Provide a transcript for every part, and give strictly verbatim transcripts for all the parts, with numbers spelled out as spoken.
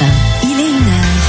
Il est une heure.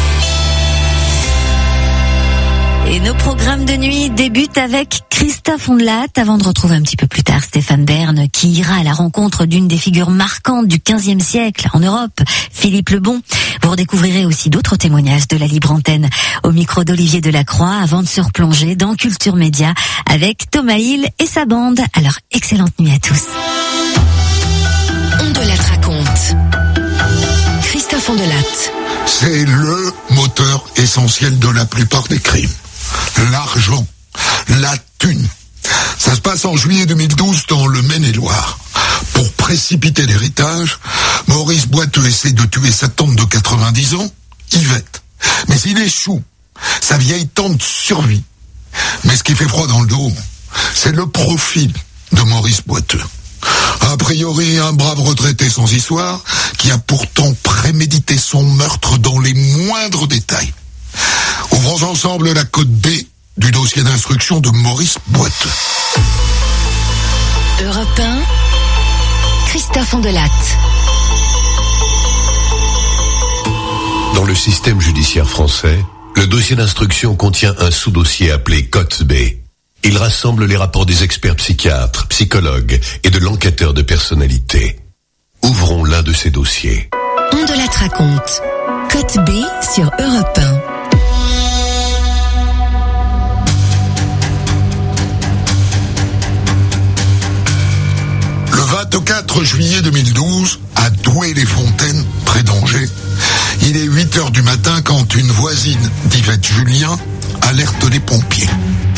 Et nos programmes de nuit débutent avec Christophe Ondelat, avant de retrouver un petit peu plus tard Stéphane Bern, qui ira à la rencontre d'une des figures marquantes du quinzième siècle en Europe, Philippe le Bon. Vous redécouvrirez aussi d'autres témoignages de la libre antenne au micro d'Olivier Delacroix, avant de se replonger dans Culture Média avec Thomas Hill et sa bande. Alors, excellente nuit à tous. Ondelat raconte. Christophe Ondelat. C'est le moteur essentiel de la plupart des crimes. L'argent, la thune. Ça se passe en juillet deux mille douze dans le Maine-et-Loire. Pour précipiter l'héritage, Maurice Boiteux essaie de tuer sa tante de quatre-vingt-dix ans, Yvette. Mais il échoue. Sa vieille tante survit. Mais ce qui fait froid dans le dos, c'est le profil de Maurice Boiteux. A priori, un brave retraité sans histoire, qui a pourtant prémédité son meurtre dans les moindres détails. Ouvrons ensemble la cote B du dossier d'instruction de Maurice Boiteux. Europe un, Christophe Ondelat. Dans le système judiciaire français, le dossier d'instruction contient un sous-dossier appelé cote B. Il rassemble les rapports des experts psychiatres, psychologues et de l'enquêteur de personnalité. Ouvrons l'un de ces dossiers. Ondelat raconte. Cote B sur Europe un. Le vingt-quatre juillet deux mille douze, à Douai-les-Fontaines, près d'Angers, il est huit heures du matin quand une voisine d'Yvette Julien alerte les pompiers.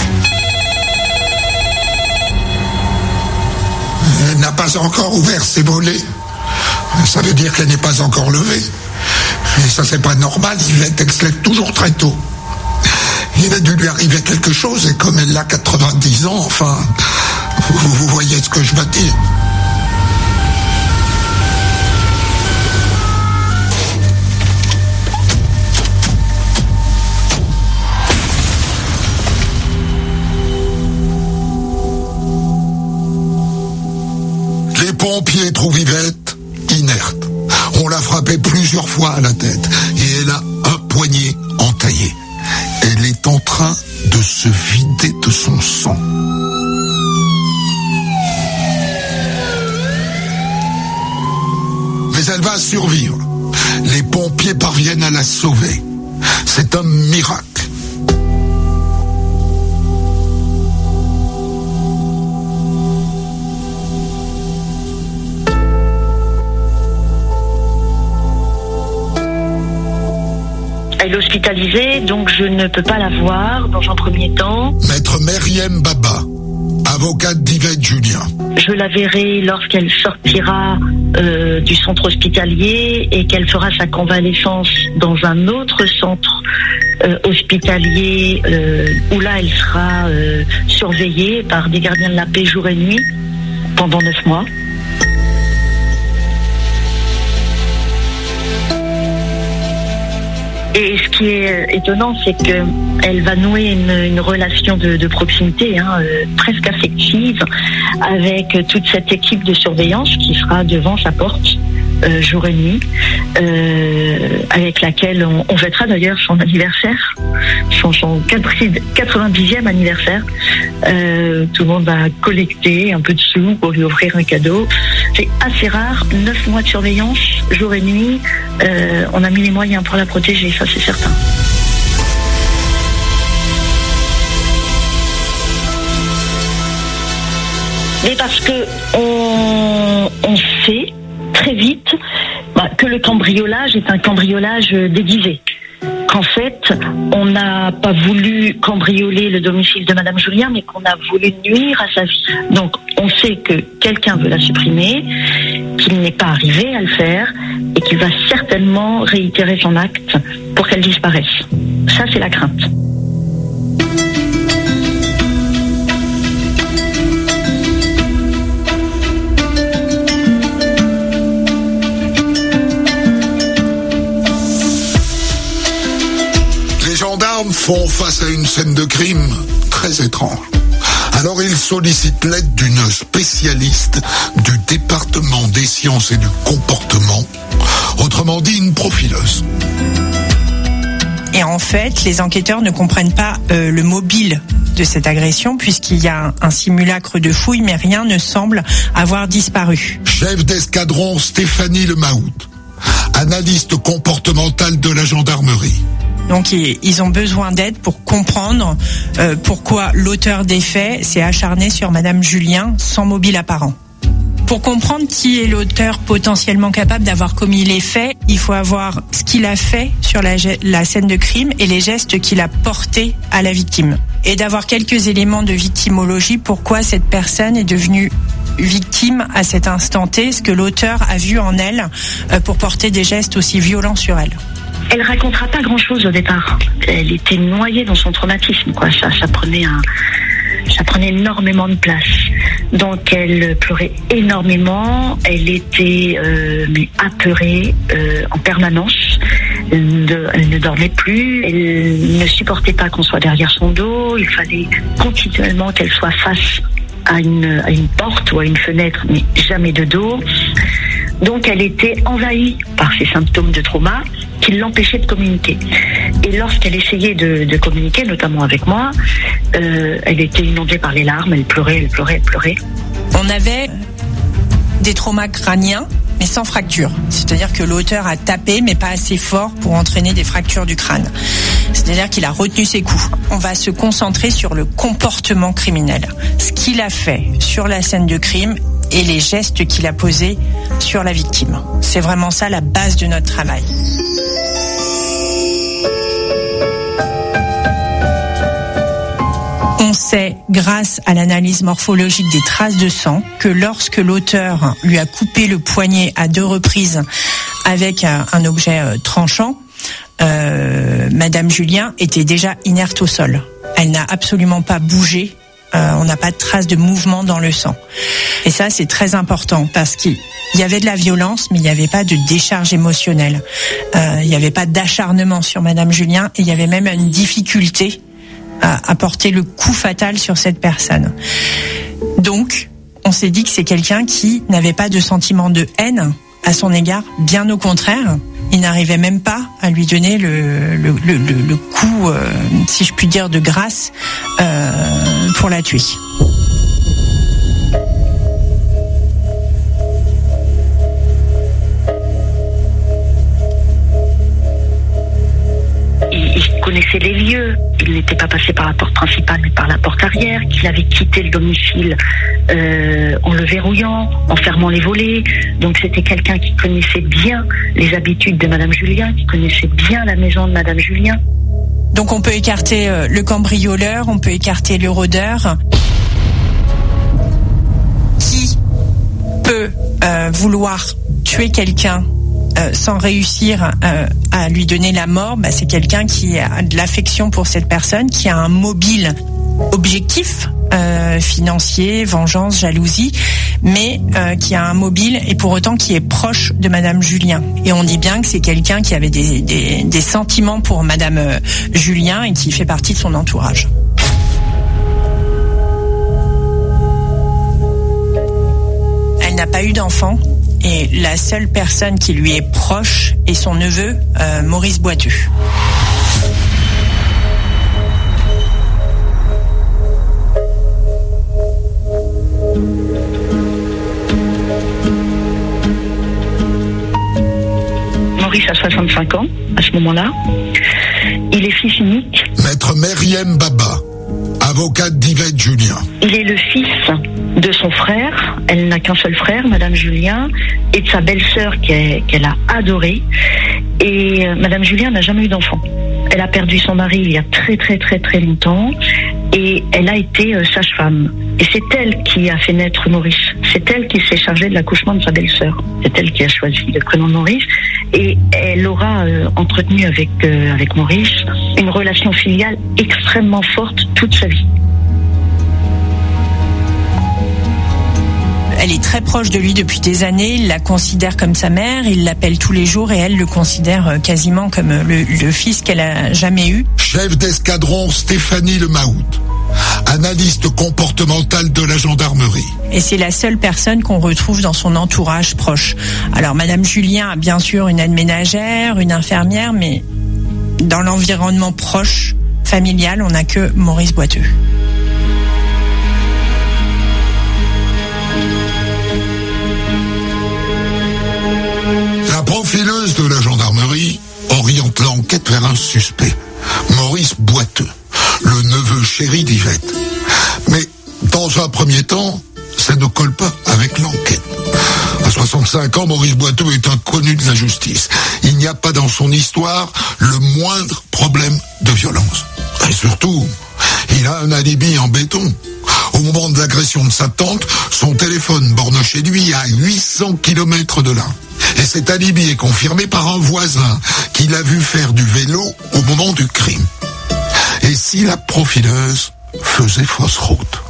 Elle n'a pas encore ouvert ses volets. Ça veut dire qu'elle n'est pas encore levée. Et ça, c'est pas normal. Yvette, elle se lève toujours très tôt. Il a dû lui arriver quelque chose, et comme elle a quatre-vingt-dix ans, enfin, vous, vous voyez ce que je veux dire. Les pompiers trouvent Yvette inerte. On l'a frappée plusieurs fois à la tête et elle a un poignet entaillé. Elle est en train de se vider de son sang. Mais elle va survivre. Les pompiers parviennent à la sauver. C'est un miracle. Elle est hospitalisée, donc je ne peux pas la voir dans un premier temps. Maître Meriem Baba, avocate d'Yvette Julien. Je la verrai lorsqu'elle sortira euh, du centre hospitalier et qu'elle fera sa convalescence dans un autre centre euh, hospitalier euh, où là elle sera euh, surveillée par des gardiens de la paix jour et nuit pendant neuf mois. Et ce qui est étonnant, c'est qu'elle va nouer une, une relation de, de proximité, hein, euh, presque affective, avec toute cette équipe de surveillance qui sera devant sa porte euh, jour et nuit, euh, avec laquelle on, on fêtera d'ailleurs son anniversaire, son, son quatre-vingt-dixième anniversaire. Euh, tout le monde va collecter un peu de sous pour lui offrir un cadeau. C'est assez rare, neuf mois de surveillance, jour et nuit. Euh, on a mis les moyens pour la protéger, ça c'est certain. Mais parce que on, on sait très vite bah, que le cambriolage est un cambriolage déguisé. Qu'en fait, on n'a pas voulu cambrioler le domicile de Madame Julien, mais qu'on a voulu nuire à sa vie. Donc, on sait que quelqu'un veut la supprimer, qu'il n'est pas arrivé à le faire, et qu'il va certainement réitérer son acte pour qu'elle disparaisse. Ça, c'est la crainte. Font face à une scène de crime très étrange. Alors ils sollicitent l'aide d'une spécialiste du département des sciences et du comportement, autrement dit une profileuse. Et en fait, les enquêteurs ne comprennent pas euh, le mobile de cette agression puisqu'il y a un, un simulacre de fouille, mais rien ne semble avoir disparu. Chef d'escadron Stéphanie Lemahout, analyste comportementale de la gendarmerie. Donc ils ont besoin d'aide pour comprendre euh, pourquoi l'auteur des faits s'est acharné sur Madame Julien sans mobile apparent. Pour comprendre qui est l'auteur potentiellement capable d'avoir commis les faits, il faut avoir ce qu'il a fait sur la, la scène de crime et les gestes qu'il a portés à la victime. Et d'avoir quelques éléments de victimologie, pourquoi cette personne est devenue victime à cet instant T, ce que l'auteur a vu en elle pour porter des gestes aussi violents sur elle. Elle racontera pas grand-chose au départ. Elle était noyée dans son traumatisme, quoi. Ça, ça prenait un, ça prenait énormément de place. Donc elle pleurait énormément. Elle était euh, mais apeurée euh, en permanence. Elle ne, elle ne dormait plus. Elle ne supportait pas qu'on soit derrière son dos. Il fallait continuellement qu'elle soit face à une, à une porte ou à une fenêtre, mais jamais de dos. Donc elle était envahie par ces symptômes de trauma qui l'empêchaient de communiquer. Et lorsqu'elle essayait de, de communiquer, notamment avec moi, euh, elle était inondée par les larmes, elle pleurait, elle pleurait, elle pleurait. On avait des traumas crâniens, mais sans fracture. C'est-à-dire que l'auteur a tapé, mais pas assez fort pour entraîner des fractures du crâne. C'est-à-dire qu'il a retenu ses coups. On va se concentrer sur le comportement criminel. Ce qu'il a fait sur la scène de crime et les gestes qu'il a posés sur la victime. C'est vraiment ça la base de notre travail. On sait, grâce à l'analyse morphologique des traces de sang, que lorsque l'auteur lui a coupé le poignet à deux reprises avec un, un objet euh, tranchant, euh, Madame Julien était déjà inerte au sol. Elle n'a absolument pas bougé. Euh, on n'a pas de traces de mouvement dans le sang. Et ça, c'est très important parce qu'il y avait de la violence, mais il n'y avait pas de décharge émotionnelle. Euh, il n'y avait pas d'acharnement sur Madame Julien et il y avait même une difficulté à, à porter le coup fatal sur cette personne. Donc, on s'est dit que c'est quelqu'un qui n'avait pas de sentiment de haine à son égard, bien au contraire. Il n'arrivait même pas à lui donner le, le, le, le coup, euh, si je puis dire, de grâce euh, pour la tuer. Il connaissait les lieux, il n'était pas passé par la porte principale mais par la porte arrière, qu'il avait quitté le domicile euh, en le verrouillant, en fermant les volets. Donc c'était quelqu'un qui connaissait bien les habitudes de Madame Julien, qui connaissait bien la maison de Madame Julien. Donc on peut écarter euh, le cambrioleur, on peut écarter le rôdeur. Qui peut euh, vouloir tuer quelqu'un Euh, sans réussir euh, à lui donner la mort, bah, c'est quelqu'un qui a de l'affection pour cette personne, qui a un mobile objectif, euh, financier, vengeance, jalousie, mais euh, qui a un mobile et pour autant qui est proche de Madame Julien. Et on dit bien que c'est quelqu'un qui avait des, des, des sentiments pour Madame euh, Julien et qui fait partie de son entourage. Elle n'a pas eu d'enfant. Et la seule personne qui lui est proche est son neveu, euh, Maurice Boiteux. Maurice a soixante-cinq ans à ce moment-là. Il est fils unique. Maître Meriem Baba, avocate d'Yvette Julien. Il est le fils de son frère, elle n'a qu'un seul frère, Madame Julien, et de sa belle-sœur qu'elle, qu'elle a adorée. Et euh, Madame Julien n'a jamais eu d'enfant. Elle a perdu son mari il y a très très très très longtemps et elle a été euh, sage-femme. Et c'est elle qui a fait naître Maurice. C'est elle qui s'est chargée de l'accouchement de sa belle-sœur. C'est elle qui a choisi le prénom de Maurice. Et elle aura euh, entretenu avec, euh, avec Maurice une relation filiale extrêmement forte toute sa vie. Elle est très proche de lui depuis des années, il la considère comme sa mère, il l'appelle tous les jours et elle le considère quasiment comme le, le fils qu'elle a jamais eu. Chef d'escadron Stéphanie Lemahout, analyste comportemental de la gendarmerie. Et c'est la seule personne qu'on retrouve dans son entourage proche. Alors, Madame Julien a bien sûr une aide ménagère, une infirmière, mais dans l'environnement proche, familial, on n'a que Maurice Boiteux. La profileuse de la gendarmerie oriente l'enquête vers un suspect, Maurice Boiteux, le neveu chéri d'Yvette. Mais dans un premier temps, ça ne colle pas avec l'enquête. À soixante-cinq ans, Maurice Boiteux est inconnu de la justice. Il n'y a pas dans son histoire le moindre problème de violence. Et surtout, il a un alibi en béton. Au moment de l'agression de sa tante, son téléphone borne chez lui à huit cents kilomètres de là. Et cet alibi est confirmé par un voisin qui l'a vu faire du vélo au moment du crime. Et si la profileuse faisait fausse route?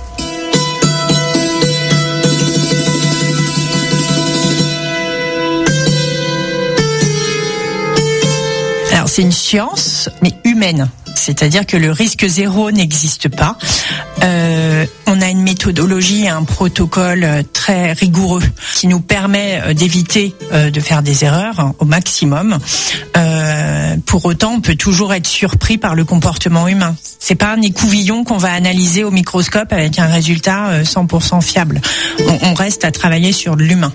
Alors c'est une science, mais humaine. C'est-à-dire que le risque zéro n'existe pas. Euh, on a une méthodologie, un protocole très rigoureux qui nous permet d'éviter euh, de faire des erreurs au maximum. Euh, pour autant, on peut toujours être surpris par le comportement humain. C'est pas un écouvillon qu'on va analyser au microscope avec un résultat cent pour cent fiable. On, on reste à travailler sur l'humain.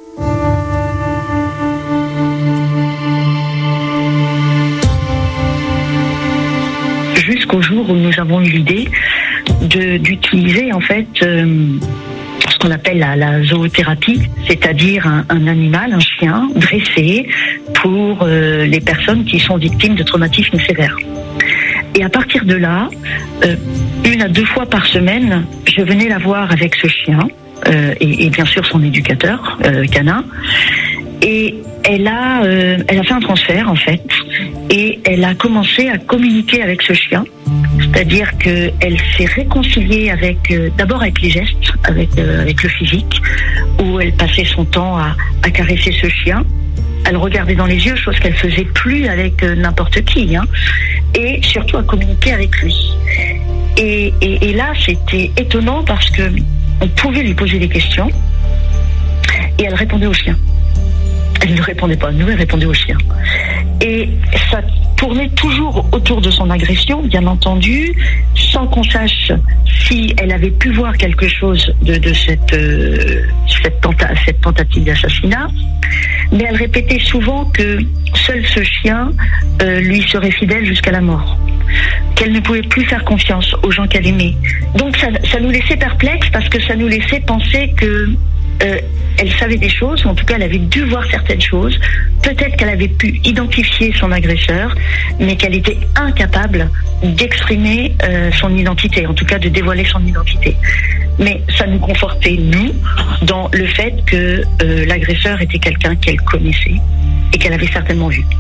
Jusqu'au jour où nous avons eu l'idée de, d'utiliser en fait euh, ce qu'on appelle la, la zoothérapie, c'est-à-dire un, un animal, un chien dressé pour euh, les personnes qui sont victimes de traumatismes sévères. Et à partir de là, euh, une à deux fois par semaine, je venais la voir avec ce chien euh, et, et bien sûr son éducateur euh, canin. Et elle a, euh, elle a fait un transfert en fait, et elle a commencé à communiquer avec ce chien. C'est-à-dire que elle s'est réconciliée avec, euh, d'abord avec les gestes, avec euh, avec le physique, où elle passait son temps à, à caresser ce chien. Elle regardait dans les yeux, chose qu'elle faisait plus avec euh, n'importe qui, hein, et surtout à communiquer avec lui. Et, et, et là, c'était étonnant parce que on pouvait lui poser des questions et elle répondait au chien. Elle ne répondait pas à nous, elle répondait au chien. Et ça tournait toujours autour de son agression, bien entendu, sans qu'on sache si elle avait pu voir quelque chose de, de cette, euh, cette, tenta- cette tentative d'assassinat. Mais elle répétait souvent que seul ce chien euh, lui serait fidèle jusqu'à la mort. Qu'elle ne pouvait plus faire confiance aux gens qu'elle aimait. Donc ça, ça nous laissait perplexes parce que ça nous laissait penser que euh, elle savait des choses, ou en tout cas elle avait dû voir certaines choses. Peut-être qu'elle avait pu identifier son agresseur, mais qu'elle était incapable d'exprimer euh, son identité, en tout cas de dévoiler son identité. Mais ça nous confortait, nous, dans le fait que euh, l'agresseur était quelqu'un qu'elle connaissait et qu'elle avait certainement vu.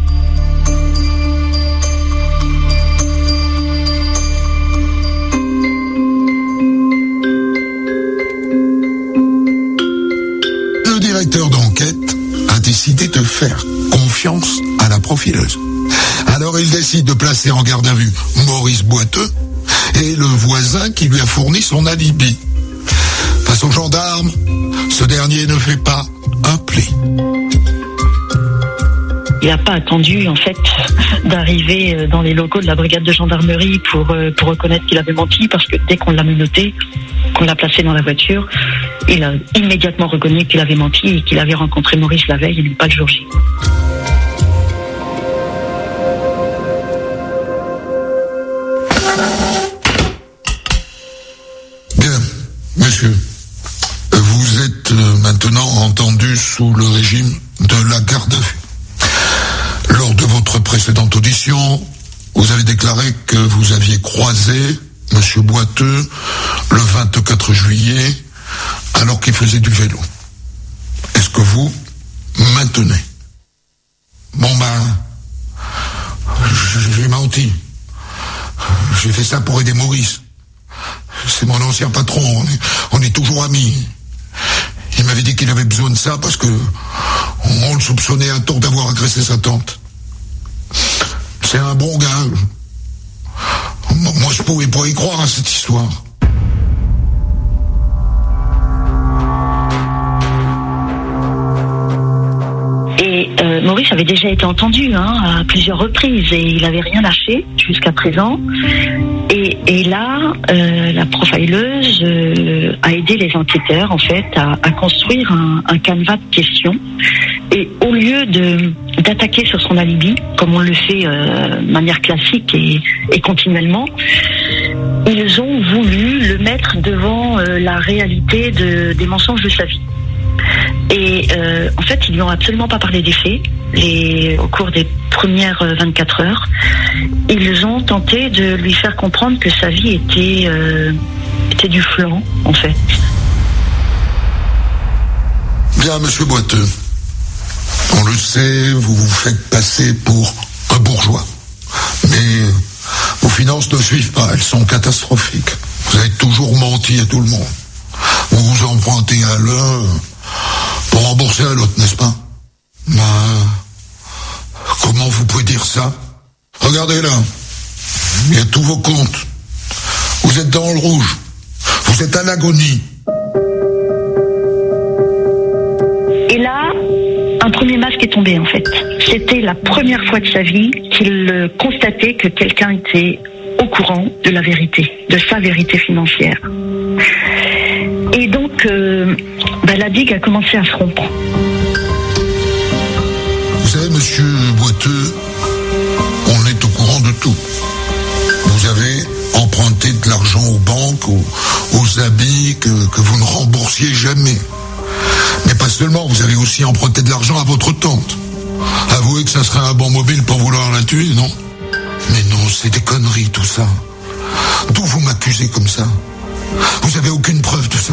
Le directeur d'enquête a décidé de faire confiance à la profileuse. Alors il décide de placer en garde à vue Maurice Boiteux et le voisin qui lui a fourni son alibi. Face au gendarme, ce dernier ne fait pas un pli. Il n'a pas attendu en fait d'arriver dans les locaux de la brigade de gendarmerie pour, pour reconnaître qu'il avait menti, parce que dès qu'on l'a menotté, qu'on l'a placé dans la voiture, il a immédiatement reconnu qu'il avait menti et qu'il avait rencontré Maurice la veille et non pas le jour J. Bien, monsieur, vous êtes maintenant entendu sous le régime de la garde à vue. Lors de votre précédente audition, vous avez déclaré que vous aviez croisé Monsieur Boiteux le vingt-quatre juillet alors qu'il faisait du vélo. Est-ce que vous maintenez? Bon ben, j'ai menti. J'ai fait ça pour aider Maurice. C'est mon ancien patron, on est, on est toujours amis. Il m'avait dit qu'il avait besoin de ça parce que on le soupçonnait à tort d'avoir agressé sa tante. C'est un bon gars. Moi, je pouvais pas y croire à cette histoire. Et euh, Maurice avait déjà été entendu hein, à plusieurs reprises et il avait rien lâché jusqu'à présent. Et, et là, euh, la profileuse euh, a aidé les enquêteurs en fait à, à construire un, un canevas de questions. Et au lieu de d'attaquer sur son alibi, comme on le fait euh, de manière classique et, et continuellement, ils ont voulu le mettre devant euh, la réalité de, des mensonges de sa vie. Et euh, en fait, ils lui ont absolument pas parlé des faits. Les, au cours des premières vingt-quatre heures, ils ont tenté de lui faire comprendre que sa vie était, euh, était du flan, en fait. Bien, monsieur Boiteux. On le sait, vous vous faites passer pour un bourgeois. Mais vos finances ne suivent pas, elles sont catastrophiques. Vous avez toujours menti à tout le monde. Vous vous empruntez à l'un pour rembourser à l'autre, n'est-ce pas? Ben, comment vous pouvez dire ça? Regardez là, il y a tous vos comptes. Vous êtes dans le rouge. Vous êtes à l'agonie. Et là, un premier masque est tombé en fait. C'était la première fois de sa vie qu'il constatait que quelqu'un était au courant de la vérité, de sa vérité financière. Et donc, euh, bah, la digue a commencé à se rompre. Vous savez, monsieur Boiteux, on est au courant de tout. Vous avez emprunté de l'argent aux banques, aux, aux habits que, que vous ne remboursiez jamais. Mais pas seulement, vous avez aussi emprunté de l'argent à votre tante. Avouez que ça serait un bon mobile pour vouloir la tuer, non? Mais non, c'est des conneries tout ça. D'où vous m'accusez comme ça? Vous avez aucune preuve de ça?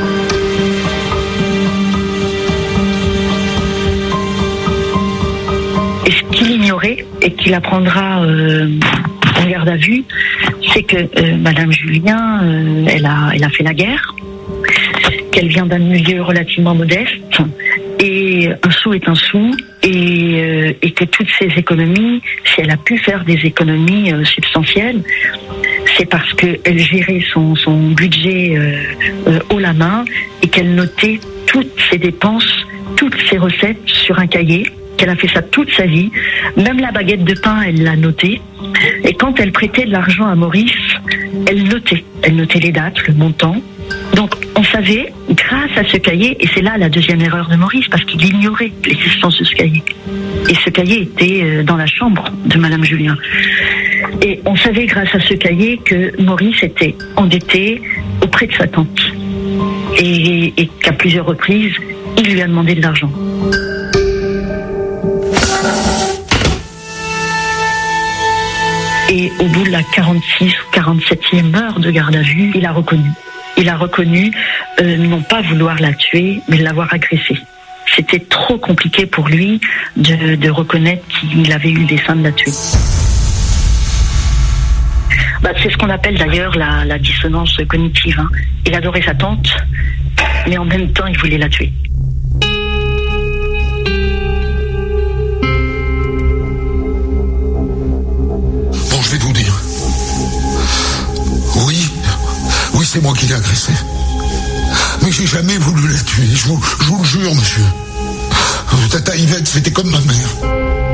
Et ce qu'il ignorait et qu'il apprendra euh, en garde à vue, c'est que euh, Madame Julien, euh, elle a, elle a fait la guerre, qu'elle vient d'un milieu relativement modeste, et un sou est un sou, et, euh, et que toutes ses économies, si elle a pu faire des économies euh, substantielles, c'est parce qu'elle gérait son, son budget euh, euh, haut la main et qu'elle notait toutes ses dépenses, toutes ses recettes sur un cahier, qu'elle a fait ça toute sa vie. Même la baguette de pain, elle l'a notée. Et quand elle prêtait de l'argent à Maurice, elle notait. Elle notait les dates, le montant. Donc on savait, grâce à ce cahier, et c'est là la deuxième erreur de Maurice, parce qu'il ignorait l'existence de ce cahier. Et ce cahier était dans la chambre de Madame Julien. Et on savait grâce à ce cahier que Maurice était endetté auprès de sa tante. Et, et qu'à plusieurs reprises, il lui a demandé de l'argent. Et au bout de la quarante-six ou quarante-septième heure de garde à vue, il a reconnu. Il a reconnu euh, non pas vouloir la tuer, mais l'avoir agressée. C'était trop compliqué pour lui de, de reconnaître qu'il avait eu le dessein de la tuer. Bah, c'est ce qu'on appelle d'ailleurs la, la dissonance cognitive. Hein. Il adorait sa tante, mais en même temps, il voulait la tuer. Bon, je vais vous dire. Oui, oui, c'est moi qui l'ai agressée. Mais j'ai jamais voulu la tuer, je vous, je vous le jure, monsieur. Tata Yvette, c'était comme ma mère.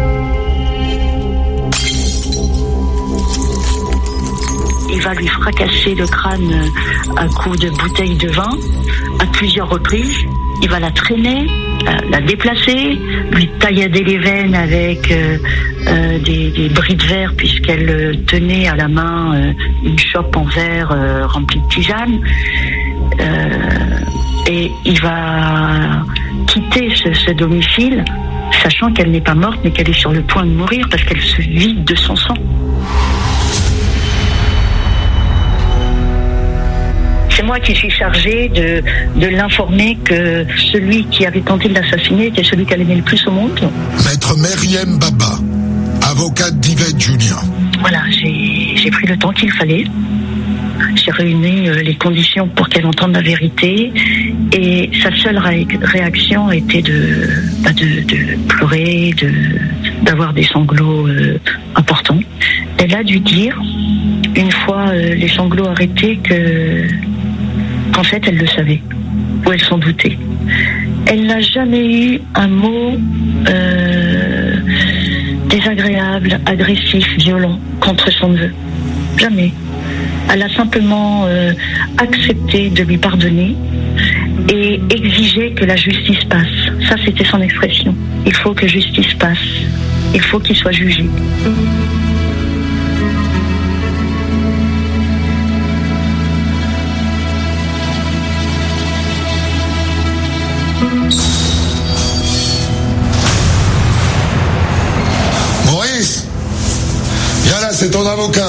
Il va lui fracasser le crâne à coups de bouteilles de vin à plusieurs reprises. Il va la traîner, la déplacer, lui taillader les veines avec euh, euh, des, des bris de verre puisqu'elle tenait à la main euh, une chope en verre euh, remplie de tisane. Euh, et il va quitter ce, ce domicile sachant qu'elle n'est pas morte mais qu'elle est sur le point de mourir parce qu'elle se vide de son sang. C'est moi qui suis chargée de, de l'informer que celui qui avait tenté de l'assassiner était celui qu'elle aimait le plus au monde. Maître Meriem Baba, avocate d'Yvette Julien. Voilà, j'ai, j'ai pris le temps qu'il fallait. J'ai réuni les conditions pour qu'elle entende la vérité et sa seule ré- réaction était de, bah de, de pleurer, de, d'avoir des sanglots euh, importants. Elle a dû dire une fois euh, les sanglots arrêtés, que qu'en fait elle le savait, ou elle s'en doutait. Elle n'a jamais eu un mot euh, désagréable, agressif, violent contre son neveu. Jamais. Elle a simplement euh, accepté de lui pardonner et exigé que la justice passe. Ça, c'était son expression. Il faut que justice passe. Il faut qu'il soit jugé. Maurice, viens là, c'est ton avocat.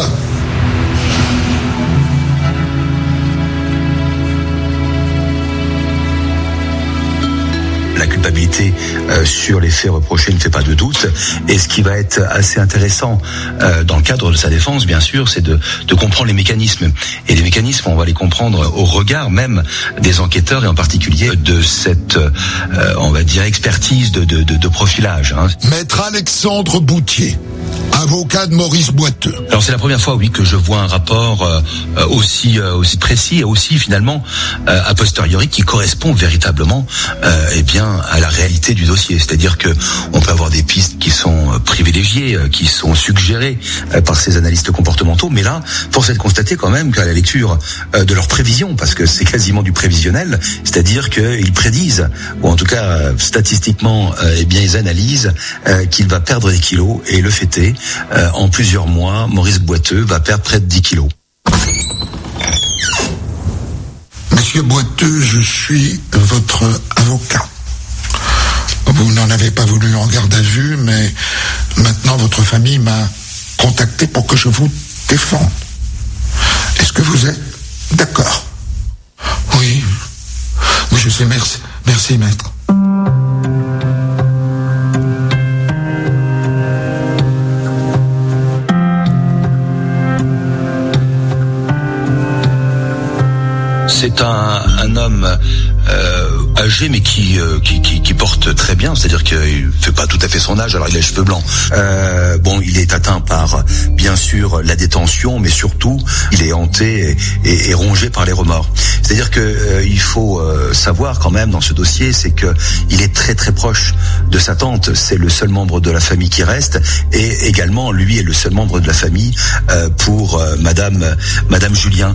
La culpabilité euh, sur les faits reprochés ne fait pas de doute. Et ce qui va être assez intéressant euh, dans le cadre de sa défense, bien sûr, c'est de, de comprendre les mécanismes. Et les mécanismes, on va les comprendre au regard même des enquêteurs et en particulier de cette, euh, on va dire, expertise de, de, de, de profilage. Hein. Maître Alexandre Boutier, avocat de Maurice Boiteux. Alors c'est la première fois, oui, que je vois un rapport euh, aussi euh, aussi précis et aussi finalement euh, a posteriori qui correspond véritablement, euh, eh bien, à la réalité du dossier. C'est-à-dire que on peut avoir des pistes qui sont euh, privilégiées, euh, qui sont suggérées euh, par ces analystes comportementaux, mais là, force est de constater quand même qu'à la lecture euh, de leurs prévisions, parce que c'est quasiment du prévisionnel, c'est-à-dire qu'ils prédisent, ou en tout cas euh, statistiquement, euh, eh bien, ils analysent euh, qu'il va perdre des kilos, et le fait est, Euh, en plusieurs mois, Maurice Boiteux va perdre près de dix kilos. Monsieur Boiteux, je suis votre avocat. Vous n'en avez pas voulu en garde à vue, mais maintenant votre famille m'a contacté pour que je vous défende. Est-ce que vous êtes d'accord? Oui. Oui, je sais, merci. Merci, maître. C'est un, un homme euh, âgé, mais qui, euh, qui, qui qui porte très bien, c'est-à-dire qu'il fait pas tout à fait son âge. Alors il a les cheveux blancs. Euh, bon, il est atteint par bien sûr la détention, mais surtout il est hanté et, et, et rongé par les remords. C'est-à-dire que euh, il faut euh, savoir quand même dans ce dossier, c'est que il est très très proche de sa tante. C'est le seul membre de la famille qui reste, et également lui est le seul membre de la famille euh, pour euh, Madame Madame Julien.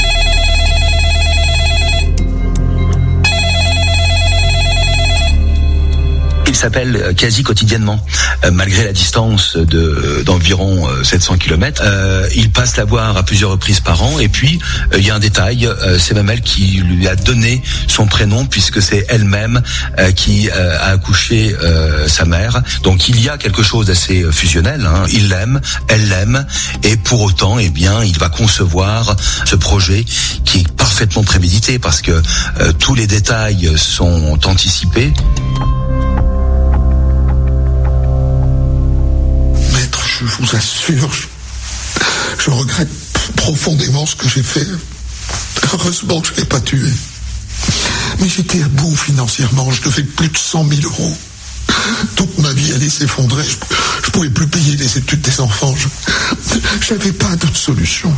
Il s'appelle quasi quotidiennement, euh, malgré la distance de d'environ euh, sept cents kilomètres. Euh, il passe la voir à plusieurs reprises par an. Et puis, il euh, y a un détail, euh, c'est même elle qui lui a donné son prénom, puisque c'est elle-même euh, qui euh, a accouché euh, sa mère. Donc, il y a quelque chose d'assez fusionnel. Hein. Il l'aime, elle l'aime, et pour autant, eh bien, il va concevoir ce projet qui est parfaitement prémédité, parce que euh, tous les détails sont anticipés. Je vous assure, je, je regrette profondément ce que j'ai fait. Heureusement que je ne l'ai pas tué. Mais j'étais à bout financièrement, je devais plus de cent mille euros. Toute ma vie allait s'effondrer, je ne pouvais plus payer les études des enfants. Je n'avais pas d'autre solution.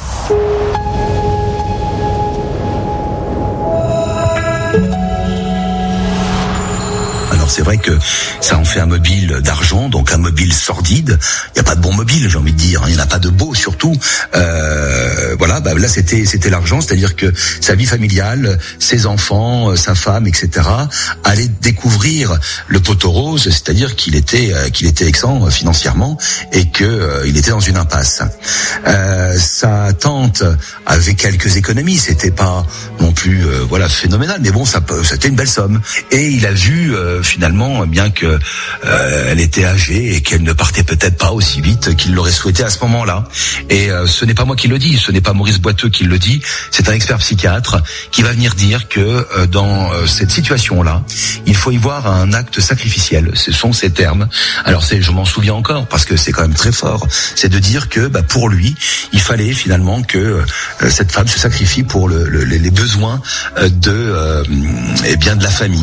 C'est vrai que ça en fait un mobile d'argent, donc un mobile sordide. Il n'y a pas de bon mobile, j'ai envie de dire. Il n'y en a pas de beau, surtout. Euh, voilà, bah là c'était c'était l'argent, c'est-à-dire que sa vie familiale, ses enfants, sa femme, et cetera, allaient découvrir le poteau rose, c'est-à-dire qu'il était qu'il était exempt financièrement et que euh, il était dans une impasse. Euh, sa tante avait quelques économies, c'était pas non plus euh, voilà phénoménal, mais bon, ça c'était une belle somme. Et il a vu euh, finalement, bien que euh, elle était âgée et qu'elle ne partait peut-être pas aussi vite qu'il l'aurait souhaité à ce moment-là. Et euh, ce n'est pas moi qui le dis, ce n'est pas Maurice Boiteux qui le dit, c'est un expert psychiatre qui va venir dire que euh, dans euh, cette situation-là, il faut y voir un acte sacrificiel. Ce sont ces termes. Alors c'est, je m'en souviens encore parce que c'est quand même très fort. C'est de dire que bah, pour lui, il fallait finalement que euh, cette femme se sacrifie pour le, le, les besoins euh, de, euh, eh bien, de la famille.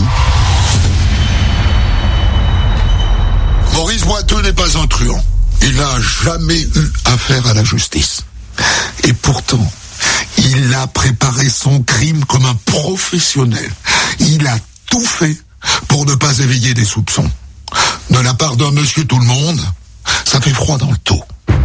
Maurice Boiteux n'est pas un truand. Il n'a jamais eu affaire à la justice. Et pourtant, il a préparé son crime comme un professionnel. Il a tout fait pour ne pas éveiller des soupçons. De la part d'un monsieur tout le monde, ça fait froid dans le dos.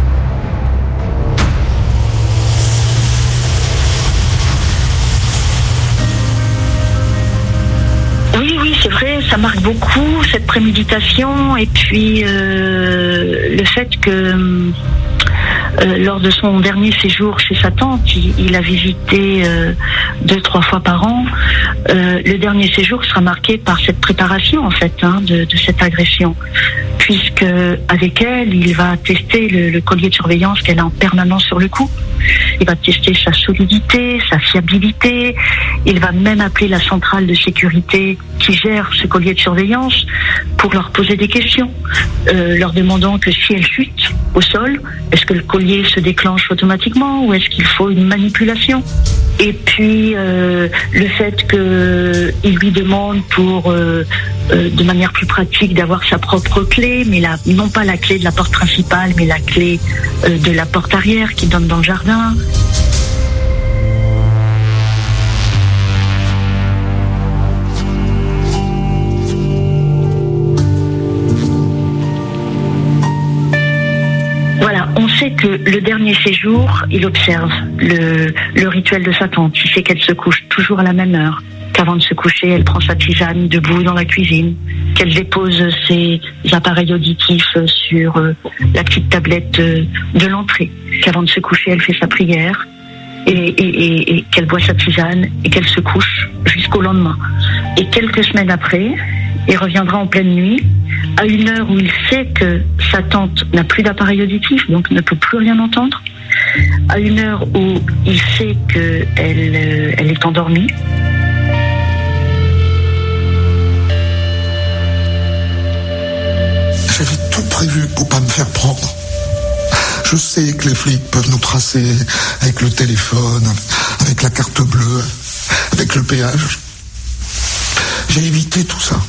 Oui, oui, c'est vrai, ça marque beaucoup cette préméditation et puis euh, le fait que euh, lors de son dernier séjour chez sa tante, il, il a visité euh, deux, trois fois par an. Euh, le dernier séjour sera marqué par cette préparation en fait hein, de, de cette agression, puisque avec elle, il va tester le, le collier de surveillance qu'elle a en permanence sur le cou. Il va tester sa solidité, sa fiabilité. Il va même appeler la centrale de sécurité qui gère ce collier de surveillance pour leur poser des questions, euh, leur demandant que si elle chute au sol, est-ce que le collier se déclenche automatiquement ou est-ce qu'il faut une manipulation? Et puis euh, le fait qu'il lui demande pour euh, euh, de manière plus pratique d'avoir sa propre clé, mais la, non pas la clé de la porte principale, mais la clé euh, de la porte arrière qui donne dans le jardin. Voilà, on sait que le dernier séjour, il observe le, le rituel de sa tante. Il sait qu'elle se couche toujours à la même heure, qu'avant de se coucher, elle prend sa tisane debout dans la cuisine, qu'elle dépose ses appareils auditifs sur euh, la petite tablette de, de l'entrée, qu'avant de se coucher, elle fait sa prière et, et, et, et qu'elle boit sa tisane et qu'elle se couche jusqu'au lendemain. Et quelques semaines après, il reviendra en pleine nuit, à une heure où il sait que sa tante n'a plus d'appareil auditif, donc ne peut plus rien entendre, à une heure où il sait qu'elle euh, elle est endormie. J'avais tout prévu pour pas me faire prendre. Je sais que les flics peuvent nous tracer avec le téléphone, avec la carte bleue, avec le péage. J'ai évité tout ça.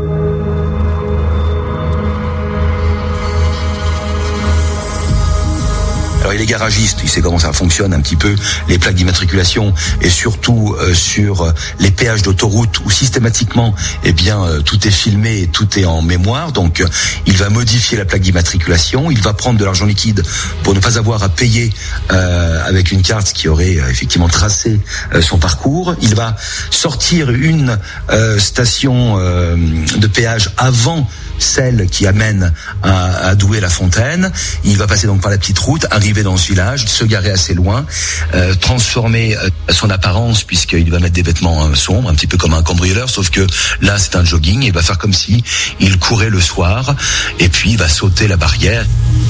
Alors il est garagiste, il sait comment ça fonctionne un petit peu, les plaques d'immatriculation et surtout euh, sur les péages d'autoroute où systématiquement eh bien euh, tout est filmé et tout est en mémoire. Donc euh, il va modifier la plaque d'immatriculation, il va prendre de l'argent liquide pour ne pas avoir à payer euh, avec une carte qui aurait euh, effectivement tracé euh, son parcours. Il va sortir une euh, station euh, de péage avant celle qui amène à, à Douai-la-Fontaine. Il va passer donc par la petite route, arriver dans ce village, se garer assez loin, euh, transformer euh, son apparence puisqu'il va mettre des vêtements euh, sombres, un petit peu comme un cambrioleur, sauf que là c'est un jogging. Il va faire comme si il courait le soir et puis il va sauter la barrière.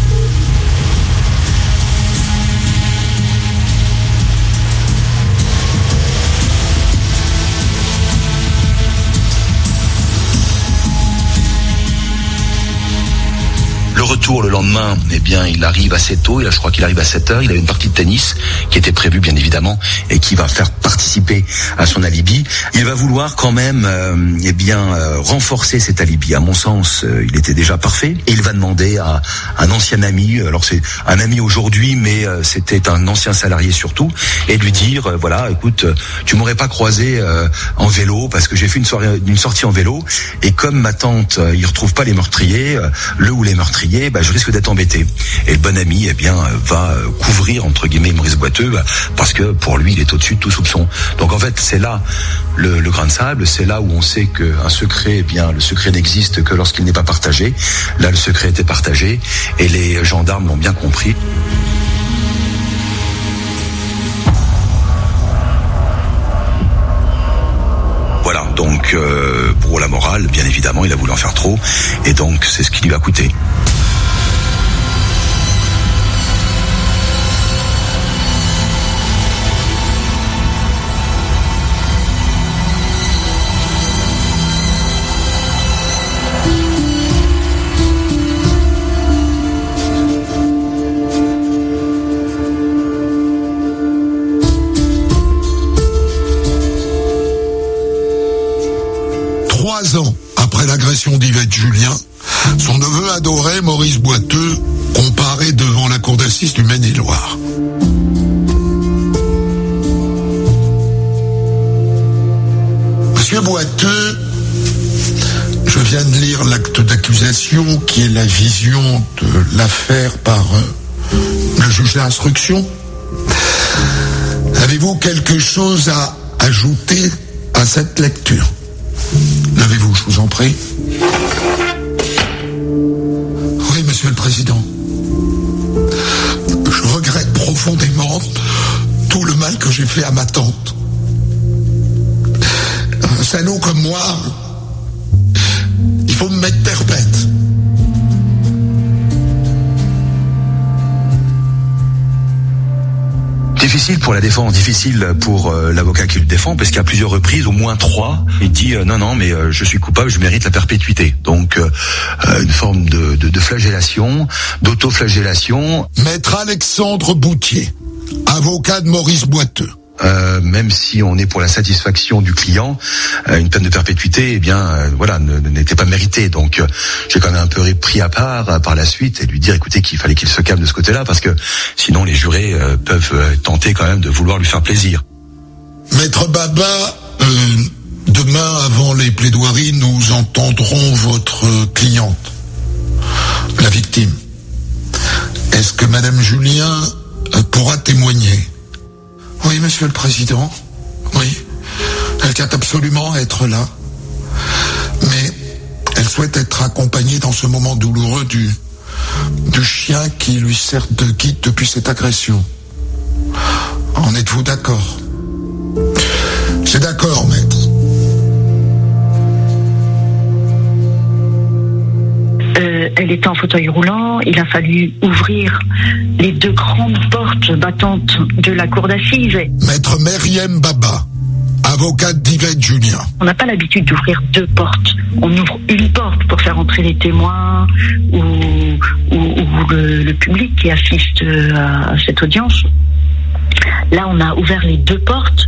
Le retour le lendemain, eh bien, il arrive assez tôt. Et là, je crois qu'il arrive à sept heures. Il a une partie de tennis qui était prévue, bien évidemment, et qui va faire participer à son alibi. Il va vouloir quand même, euh, eh bien, euh, renforcer cet alibi. À mon sens, euh, il était déjà parfait. Et il va demander à un ancien ami, alors c'est un ami aujourd'hui, mais euh, c'était un ancien salarié surtout, et lui dire, euh, voilà, écoute, tu m'aurais pas croisé euh, en vélo parce que j'ai fait une, soirée, une sortie en vélo, et comme ma tante, euh, il retrouve pas les meurtriers, euh, le ou les meurtriers, bah, je risque d'être embêté. Et le bon ami, eh bien, va couvrir, entre guillemets, Maurice Boiteux, bah, parce que pour lui, il est au-dessus de tout soupçon. Donc, en fait, c'est là le, le grain de sable, c'est là où on sait qu'un secret, eh bien, le secret n'existe que lorsqu'il n'est pas partagé. Là, le secret était partagé, et les gendarmes l'ont bien compris. Voilà, donc euh, pour la morale, bien évidemment, il a voulu en faire trop, et donc c'est ce qui lui a coûté. Trois ans après l'agression d'Yvette Julien, son neveu adoré, Maurice Boiteux, comparaît devant la cour d'assises du Maine-et-Loire. Monsieur Boiteux, je viens de lire l'acte d'accusation qui est la vision de l'affaire par euh, le juge d'instruction. Avez-vous quelque chose à ajouter à cette lecture? Levez-vous, je vous en prie. Oui, Monsieur le Président. Je regrette profondément tout le mal que j'ai fait à ma tante. Un salaud comme moi, il faut me mettre perpète. Difficile pour la défense, difficile pour euh, l'avocat qui le défend, parce qu'à plusieurs reprises, au moins trois, il dit euh, non, non, mais euh, je suis coupable, je mérite la perpétuité. Donc euh, euh, une forme de, de, de flagellation, d'autoflagellation. Maître Alexandre Boutier, avocat de Maurice Boiteux. Euh, même si on est pour la satisfaction du client, euh, une peine de perpétuité, eh bien, euh, voilà, ne, n'était pas méritée. Donc, euh, j'ai quand même un peu pris à part euh, par la suite et lui dire, écoutez, qu'il fallait qu'il se calme de ce côté-là, parce que sinon les jurés euh, peuvent euh, tenter quand même de vouloir lui faire plaisir. Maître Baba, euh, demain, avant les plaidoiries, nous entendrons votre cliente, la victime. Est-ce que Madame Julien euh, pourra témoigner? Oui, Monsieur le Président, oui. Elle tient absolument à être là. Mais elle souhaite être accompagnée dans ce moment douloureux du, du chien qui lui sert de guide depuis cette agression. En êtes-vous d'accord? C'est d'accord, maître. Euh, elle était en fauteuil roulant, il a fallu ouvrir les deux grandes portes battantes de la cour d'assises. Maître Meriem Baba, avocate d'Yvette Julien. On n'a pas l'habitude d'ouvrir deux portes. On ouvre une porte pour faire entrer les témoins ou, ou, ou le, le public qui assiste à, à cette audience. Là, on a ouvert les deux portes.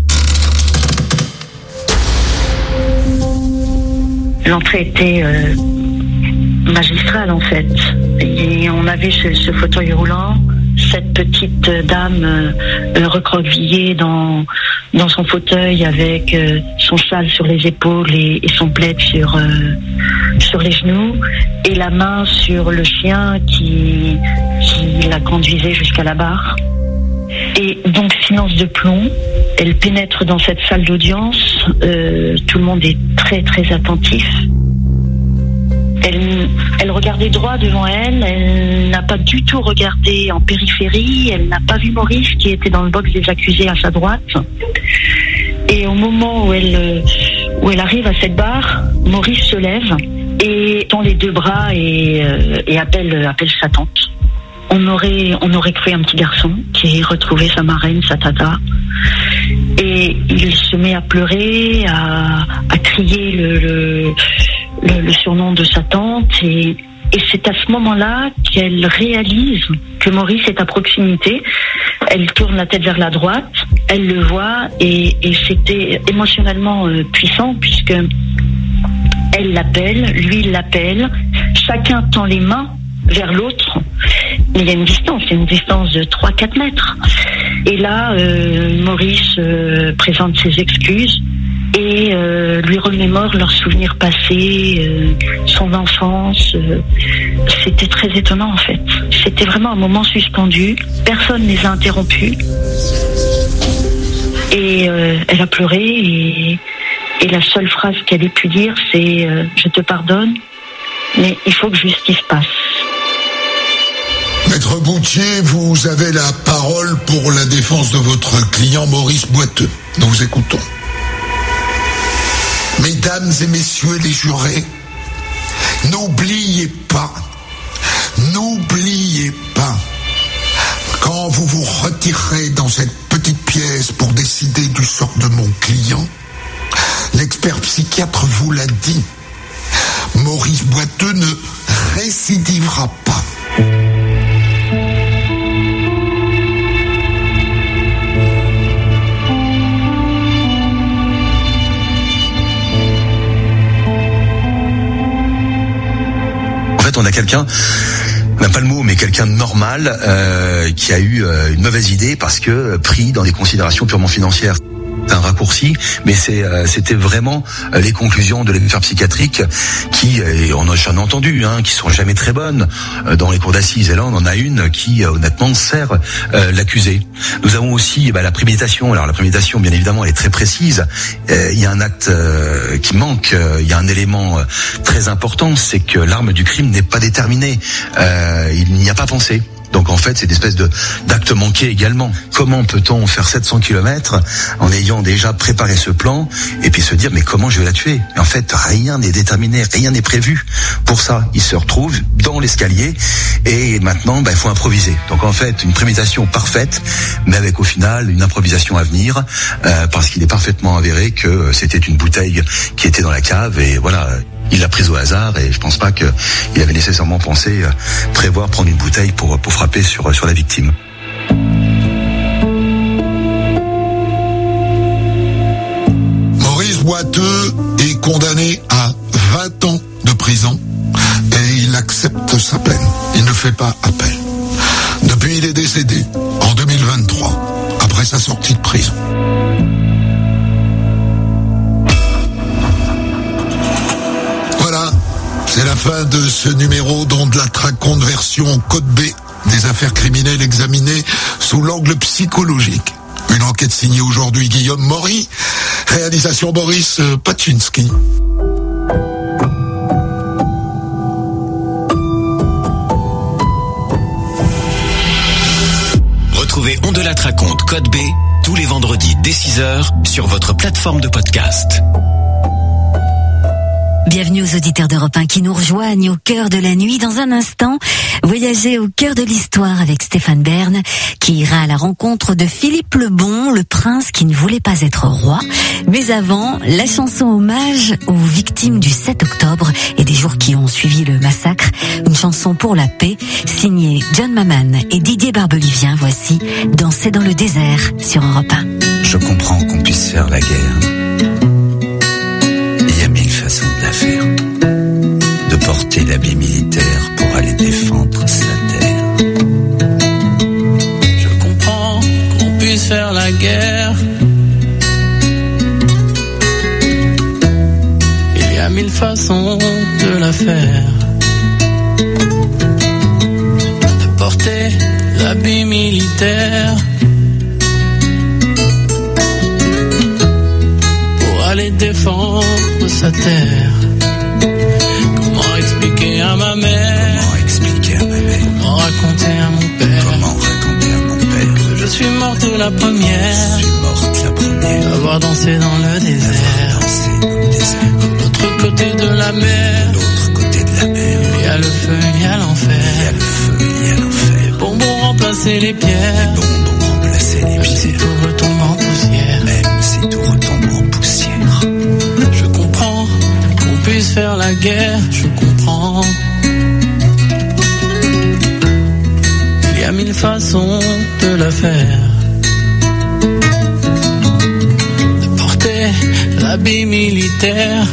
L'entrée était euh, magistrale en fait. Et on avait ce, ce fauteuil roulant, cette petite dame euh, recroquevillée dans dans son fauteuil avec euh, son châle sur les épaules et, et son plaid sur euh, sur les genoux et la main sur le chien qui qui la conduisait jusqu'à la barre. Et donc silence de plomb. Elle pénètre dans cette salle d'audience. Euh, tout le monde est très très attentif. Elle, elle regardait droit devant elle. Elle n'a pas du tout regardé en périphérie. Elle n'a pas vu Maurice qui était dans le box des accusés à sa droite. Et au moment où elle où elle arrive à cette barre, Maurice se lève et tend les deux bras et, euh, et appelle appelle sa tante. On aurait, on aurait cru un petit garçon qui retrouvait sa marraine, sa tata. Et il se met à pleurer, à, à crier le, le, le, le surnom de sa tante. Et, et c'est à ce moment-là qu'elle réalise que Maurice est à proximité. Elle tourne la tête vers la droite, elle le voit et, et c'était émotionnellement euh, puissant puisque elle l'appelle, lui il l'appelle. Chacun tend les mains vers l'autre. Mais il y a une distance, il y a une distance de trois à quatre mètres. Et là, euh, Maurice euh, présente ses excuses et euh, lui remémore leurs souvenirs passés, euh, son enfance. Euh, c'était très étonnant en fait. C'était vraiment un moment suspendu. Personne ne les a interrompus. Et euh, elle a pleuré et, et la seule phrase qu'elle ait pu dire, c'est euh, « Je te pardonne, mais il faut que justice passe ». Maître Boutier, vous avez la parole pour la défense de votre client Maurice Boiteux. Nous vous écoutons. Mesdames et messieurs les jurés, n'oubliez pas, n'oubliez pas, quand vous vous retirerez dans cette petite pièce pour décider du sort de mon client, l'expert psychiatre vous l'a dit, Maurice Boiteux ne récidivera pas. On a quelqu'un même pas le mot, mais quelqu'un de normal euh, qui a eu euh, une mauvaise idée parce que euh, pris dans des considérations purement financières. C'est un raccourci, mais c'est euh, c'était vraiment euh, les conclusions de l'expert psychiatrique qui, euh, on a jamais entendu, hein, qui sont jamais très bonnes euh, dans les cours d'assises. Et là, on en a une qui, euh, honnêtement, sert euh, l'accusé. Nous avons aussi bah, la préméditation. Alors la préméditation, bien évidemment, elle est très précise. Euh, il y a un acte euh, qui manque. Euh, il y a un élément euh, très important, c'est que l'arme du crime n'est pas déterminée. Euh, il n'y a pas pensé. Donc en fait, c'est une espèce de d'acte manqué également. Comment peut-on faire sept cents kilomètres en ayant déjà préparé ce plan et puis se dire mais comment je vais la tuer? Et en fait, rien n'est déterminé, rien n'est prévu pour ça. Il se retrouve dans l'escalier et maintenant, bah, il faut improviser. Donc en fait, une préméditation parfaite, mais avec au final une improvisation à venir, euh, parce qu'il est parfaitement avéré que c'était une bouteille qui était dans la cave et voilà. Il l'a prise au hasard et je pense pas qu'il avait nécessairement pensé euh, prévoir prendre une bouteille pour pour frapper sur sur la victime. Maurice Boiteux est condamné à vingt ans de prison et il accepte sa peine. Il ne fait pas appel. Depuis, il est décédé en deux mille vingt-trois, après sa sortie de prison. Voilà, c'est la fin de ce numéro dont de la raconte version code B des affaires criminelles examinées sous l'angle psychologique. Une enquête signée aujourd'hui Guillaume Maury, réalisation Boris Paczynski. Retrouvez On de la raconte code B tous les vendredis dès six heures sur votre plateforme de podcast. Bienvenue aux auditeurs d'Europe un qui nous rejoignent au cœur de la nuit. Dans un instant, voyager au cœur de l'histoire avec Stéphane Bern, qui ira à la rencontre de Philippe le Bon, le prince qui ne voulait pas être roi. Mais avant, la chanson hommage aux victimes du sept octobre et des jours qui ont suivi le massacre. Une chanson pour la paix, signée John Maman et Didier Barbelivien. Voici Danser dans le désert sur Europe un. Je comprends qu'on puisse faire la guerre. Il y a mille façons de la faire. De porter l'habit militaire pour aller défendre sa terre. Je comprends qu'on puisse faire la guerre. Il y a mille façons de la faire. De porter l'habit militaire pour aller défendre sa terre. Comment expliquer à ma mère? Comment expliquer à ma mère? Comment raconter à mon père? Comment raconter à mon père? Que je suis morte la première. Je suis morte la première. D'avoir dansé dans le désert. Dansé dans le désert. De l'autre côté de la mer. De l'autre côté de la mer. Il y a le feu, il y a l'enfer. Il y a le feu, il y a l'enfer. Les bonbons remplacer les pierres. Les bonbons remplacer les Même pierres. si tout retombe en poussière. Même si tout retombe en poussière. Je comprends qu'on puisse faire la guerre, je comprends. Il y a mille façons de la faire. De porter l'habit militaire.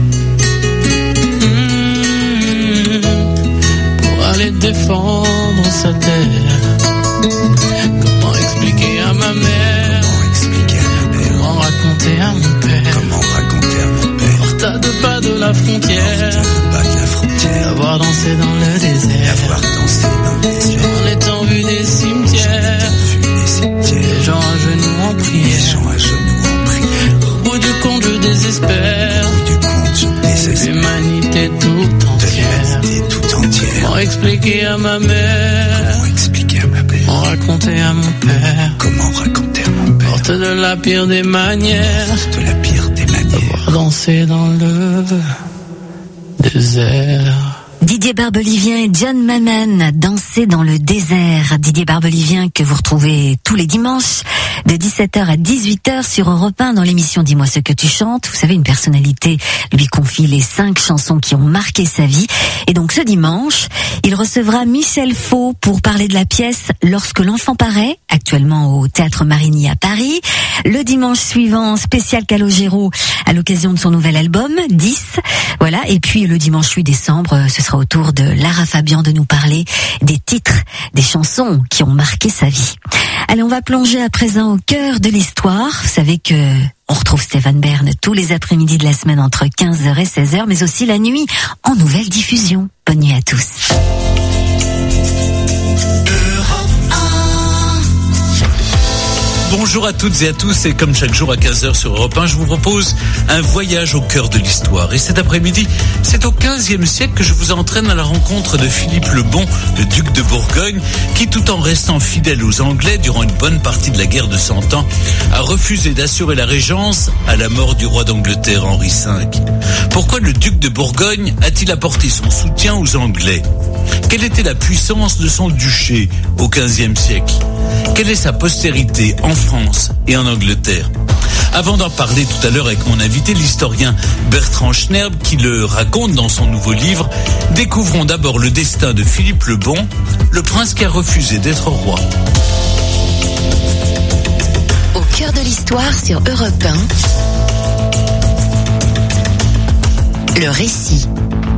Mmh, pour aller défendre sa terre. Comment expliquer à ma mère? Comment expliquer à ma mère? Comment raconter à mon père? Comment raconter à mon père? Morte à deux pas de la frontière. Morte à deux pas de la frontière. Avoir dansé dans le désert. Avoir dansé dans le désert. En étant vu des cimetières. Vu des cimetières. Les gens à genoux en Les prière. gens à genoux en prière. Au bout du compte je désespère. Au bout du compte je désespère. L'humanité tout De entière. l'humanité tout entière. Comment expliquer à ma mère? Comment expliquer à ma mère? Comment raconter à mon père? Comment raconter à mon père? Porte de la pire des manières. De la pire des manières. Avoir dansé dans le désert. Didier Barbelivien et John Maman, Danser dans le désert. Didier Barbelivien que vous retrouvez tous les dimanches de dix-sept heures à dix-huit heures sur Europe un dans l'émission Dis-moi ce que tu chantes. Vous savez, une personnalité lui confie les cinq chansons qui ont marqué sa vie. Et donc ce dimanche, il recevra Michel Faux pour parler de la pièce Lorsque l'enfant paraît, actuellement au Théâtre Marigny à Paris. Le dimanche suivant, spécial Calogero à l'occasion de son nouvel album, dix. Voilà. Et puis le dimanche huit décembre, ce sera au tour de Lara Fabian de nous parler des titres, des chansons qui ont marqué sa vie. Allez, on va plonger à présent au cœur de l'histoire. Vous savez que on retrouve Stéphane Bern tous les après-midi de la semaine entre quinze heures et seize heures, mais aussi la nuit en nouvelle diffusion. Bonne nuit à tous. Bonjour à toutes et à tous, et comme chaque jour à quinze heures sur Europe un, je vous propose un voyage au cœur de l'histoire. Et cet après-midi, c'est au quinzième siècle que je vous entraîne à la rencontre de Philippe le Bon, le duc de Bourgogne, qui tout en restant fidèle aux Anglais durant une bonne partie de la guerre de Cent Ans, a refusé d'assurer la régence à la mort du roi d'Angleterre Henri cinq. Pourquoi le duc de Bourgogne a-t-il apporté son soutien aux Anglais ? Quelle était la puissance de son duché au quinzième siècle ? Quelle est sa postérité en France et en Angleterre ? Avant d'en parler tout à l'heure avec mon invité, l'historien Bertrand Schnerb, qui le raconte dans son nouveau livre, découvrons d'abord le destin de Philippe le Bon, le prince qui a refusé d'être roi. Au cœur de l'histoire sur Europe un, le récit.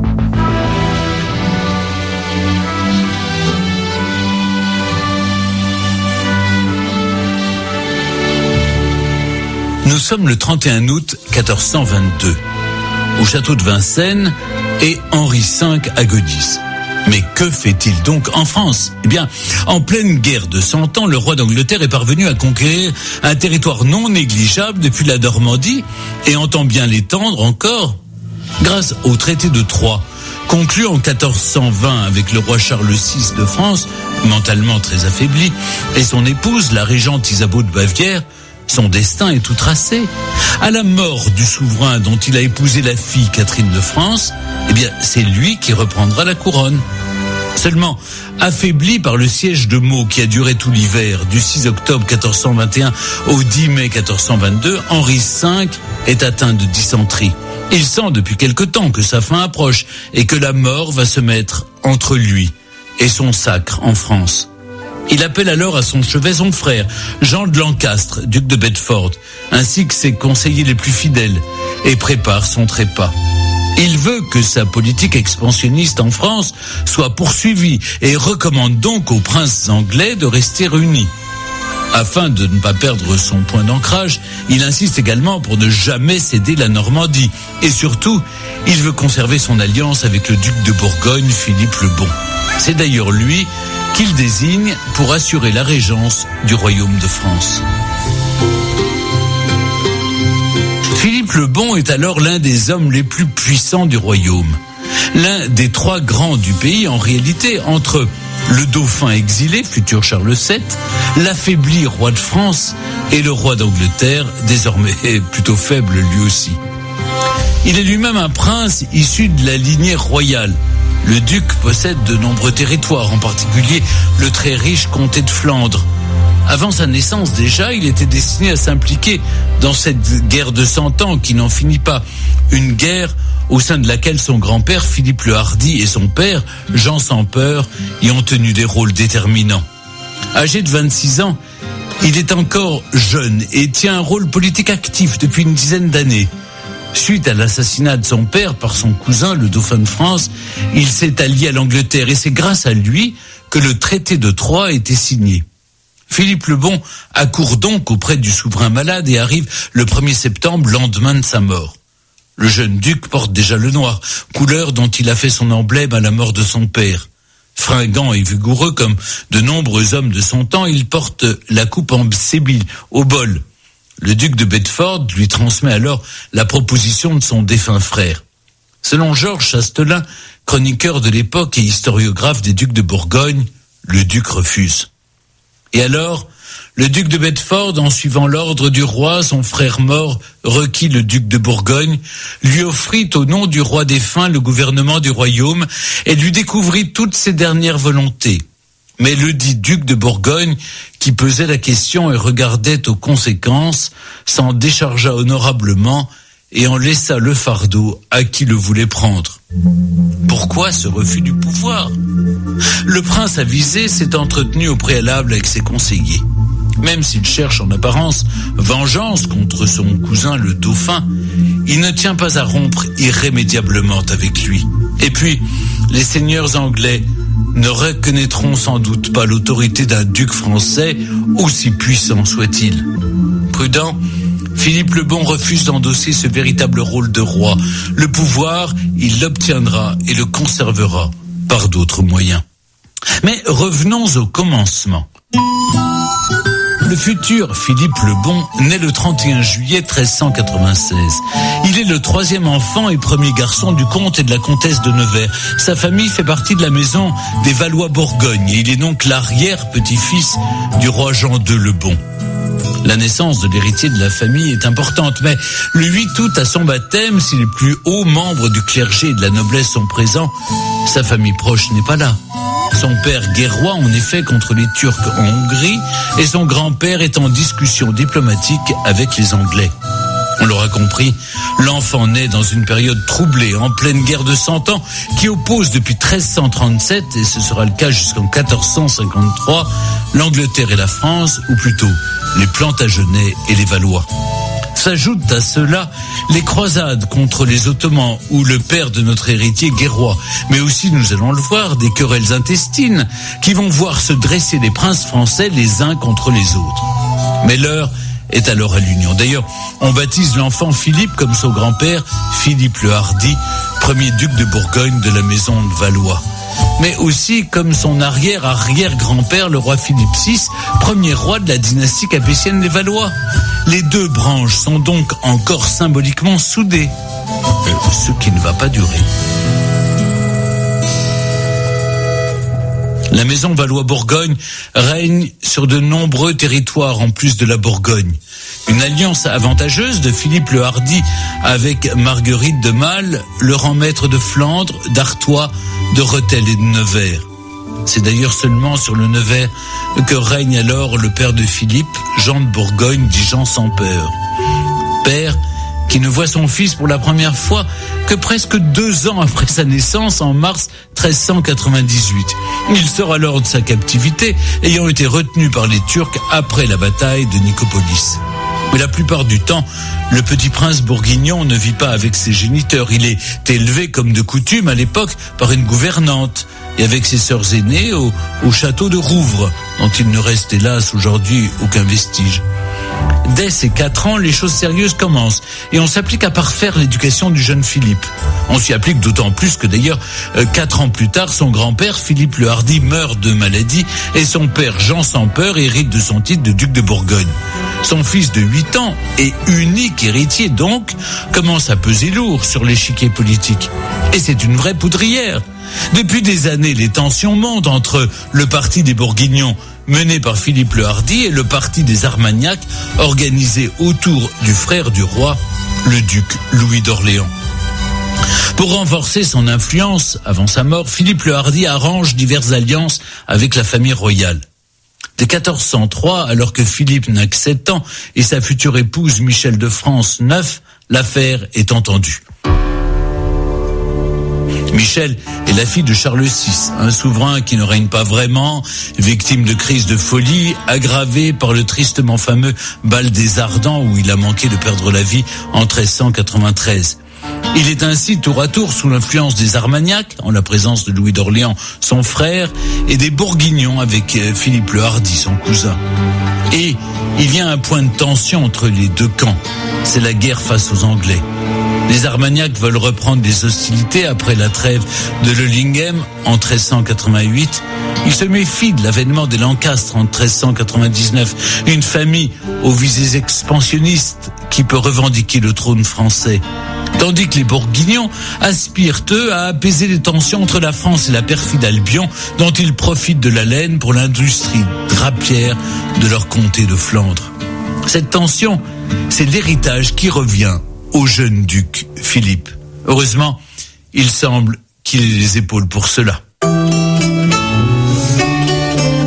Nous sommes le trente et un août quatorze cent vingt-deux, au château de Vincennes, et Henri cinq agonise. Mais que fait-il donc en France ? Eh bien, en pleine guerre de Cent Ans, le roi d'Angleterre est parvenu à conquérir un territoire non négligeable depuis la Normandie, et entend bien l'étendre encore grâce au traité de Troyes, conclu en quatorze cent vingt avec le roi Charles six de France, mentalement très affaibli, et son épouse, la régente Isabeau de Bavière. Son destin est tout tracé. À la mort du souverain dont il a épousé la fille Catherine de France, eh bien, c'est lui qui reprendra la couronne. Seulement, affaibli par le siège de Meaux qui a duré tout l'hiver, du six octobre quatorze cent vingt et un au dix mai quatorze cent vingt-deux, Henri cinq est atteint de dysenterie. Il sent depuis quelque temps que sa fin approche et que la mort va se mettre entre lui et son sacre en France. Il appelle alors à son chevet son frère, Jean de Lancastre, duc de Bedford, ainsi que ses conseillers les plus fidèles, et prépare son trépas. Il veut que sa politique expansionniste en France soit poursuivie et recommande donc aux princes anglais de rester unis. Afin de ne pas perdre son point d'ancrage, il insiste également pour ne jamais céder la Normandie. Et surtout, il veut conserver son alliance avec le duc de Bourgogne, Philippe le Bon. C'est d'ailleurs lui qu'il désigne pour assurer la régence du royaume de France. Philippe le Bon est alors l'un des hommes les plus puissants du royaume. L'un des trois grands du pays, en réalité, entre le dauphin exilé, futur Charles sept, l'affaibli roi de France et le roi d'Angleterre, désormais plutôt faible lui aussi. Il est lui-même un prince issu de la lignée royale. Le duc possède de nombreux territoires, en particulier le très riche comté de Flandre. Avant sa naissance déjà, il était destiné à s'impliquer dans cette guerre de Cent Ans qui n'en finit pas. Une guerre au sein de laquelle son grand-père, Philippe le Hardi, et son père, Jean sans peur, y ont tenu des rôles déterminants. Âgé de vingt-six ans, il est encore jeune et tient un rôle politique actif depuis une dizaine d'années. Suite à l'assassinat de son père par son cousin, le dauphin de France, il s'est allié à l'Angleterre et c'est grâce à lui que le traité de Troyes a été signé. Philippe le Bon accourt donc auprès du souverain malade et arrive le premier septembre, lendemain de sa mort. Le jeune duc porte déjà le noir, couleur dont il a fait son emblème à la mort de son père. Fringant et vigoureux comme de nombreux hommes de son temps, il porte la coupe en sébile, au bol. Le duc de Bedford lui transmet alors la proposition de son défunt frère. Selon Georges Chastelain, chroniqueur de l'époque et historiographe des ducs de Bourgogne, le duc refuse. Et alors, le duc de Bedford, en suivant l'ordre du roi, son frère mort, requit le duc de Bourgogne, lui offrit au nom du roi défunt le gouvernement du royaume et lui découvrit toutes ses dernières volontés. Mais le dit duc de Bourgogne, qui pesait la question et regardait aux conséquences, s'en déchargea honorablement et en laissa le fardeau à qui le voulait prendre. Pourquoi ce refus du pouvoir ? Le prince avisé s'est entretenu au préalable avec ses conseillers. Même s'il cherche en apparence vengeance contre son cousin le dauphin, il ne tient pas à rompre irrémédiablement avec lui. Et puis, les seigneurs anglais ne reconnaîtront sans doute pas l'autorité d'un duc français, aussi puissant soit-il. Prudent, Philippe le Bon refuse d'endosser ce véritable rôle de roi. Le pouvoir, il l'obtiendra et le conservera par d'autres moyens. Mais revenons au commencement. Le futur Philippe le Bon naît le trente et un juillet treize cent quatre-vingt-seize. Il est le troisième enfant et premier garçon du comte et de la comtesse de Nevers. Sa famille fait partie de la maison des Valois-Bourgogne et il est donc l'arrière-petit-fils du roi Jean deux le Bon. La naissance de l'héritier de la famille est importante, mais le huit août à son baptême, si les plus hauts membres du clergé et de la noblesse sont présents, sa famille proche n'est pas là. Son père guerroie en effet contre les Turcs en Hongrie et son grand-père est en discussion diplomatique avec les Anglais. On l'aura compris, l'enfant naît dans une période troublée, en pleine guerre de Cent Ans, qui oppose depuis treize cent trente-sept, et ce sera le cas jusqu'en quatorze cent cinquante-trois, l'Angleterre et la France, ou plutôt les Plantagenets et les Valois. S'ajoutent à cela les croisades contre les Ottomans où le père de notre héritier guerroie, mais aussi, nous allons le voir, des querelles intestines qui vont voir se dresser les princes français les uns contre les autres. Mais l'heure est alors à l'union. D'ailleurs, on baptise l'enfant Philippe comme son grand-père, Philippe le Hardi, premier duc de Bourgogne de la maison de Valois. Mais aussi comme son arrière-arrière-grand-père, le roi Philippe six, premier roi de la dynastie capétienne des Valois. Les deux branches sont donc encore symboliquement soudées, ce qui ne va pas durer. La maison Valois-Bourgogne règne sur de nombreux territoires en plus de la Bourgogne. Une alliance avantageuse de Philippe le Hardi avec Marguerite de Malle le rend maître de Flandre, d'Artois, de Rethel et de Nevers. C'est d'ailleurs seulement sur le Nevers que règne alors le père de Philippe, Jean de Bourgogne, dit Jean sans peur. Père qui ne voit son fils pour la première fois que presque deux ans après sa naissance, en mars treize cent quatre-vingt-dix-huit. Il sort alors de sa captivité, ayant été retenu par les Turcs après la bataille de Nicopolis. Mais la plupart du temps, le petit prince bourguignon ne vit pas avec ses géniteurs. Il est élevé comme de coutume à l'époque par une gouvernante et avec ses sœurs aînées au, au château de Rouvres, dont il ne reste hélas aujourd'hui aucun vestige. Dès ses quatre ans, les choses sérieuses commencent et on s'applique à parfaire l'éducation du jeune Philippe. On s'y applique d'autant plus que d'ailleurs, euh, quatre ans plus tard, son grand-père, Philippe le Hardi, meurt de maladie et son père, Jean sans peur, hérite de son titre de duc de Bourgogne. Son fils de huit ans, et unique héritier donc, commence à peser lourd sur l'échiquier politique. Et c'est une vraie poudrière. Depuis des années, les tensions montent entre le parti des Bourguignons, mené par Philippe le Hardi, et le parti des Armagnacs, organisé autour du frère du roi, le duc Louis d'Orléans. Pour renforcer son influence, avant sa mort, Philippe le Hardi arrange diverses alliances avec la famille royale. Dès quatorze cent trois, alors que Philippe n'a que sept ans et sa future épouse Michel de France neuf, l'affaire est entendue. Michel est la fille de Charles six, un souverain qui ne règne pas vraiment, victime de crise de folie, aggravé par le tristement fameux bal des Ardents où il a manqué de perdre la vie en treize cent quatre-vingt-treize. Il est ainsi tour à tour sous l'influence des Armagnacs, en la présence de Louis d'Orléans, son frère, et des Bourguignons avec Philippe le Hardi, son cousin. Et il y a un point de tension entre les deux camps, c'est la guerre face aux Anglais. Les Armagnacs veulent reprendre les hostilités après la trêve de Lollingham en treize cent quatre-vingt-huit. Ils se méfient de l'avènement des Lancastres en treize cent quatre-vingt-dix-neuf, une famille aux visées expansionnistes qui peut revendiquer le trône français. Tandis que les Bourguignons aspirent, eux, à apaiser les tensions entre la France et la perfide Albion, dont ils profitent de la laine pour l'industrie drapière de leur comté de Flandre. Cette tension, c'est l'héritage qui revient au jeune duc Philippe. Heureusement, il semble qu'il ait les épaules pour cela.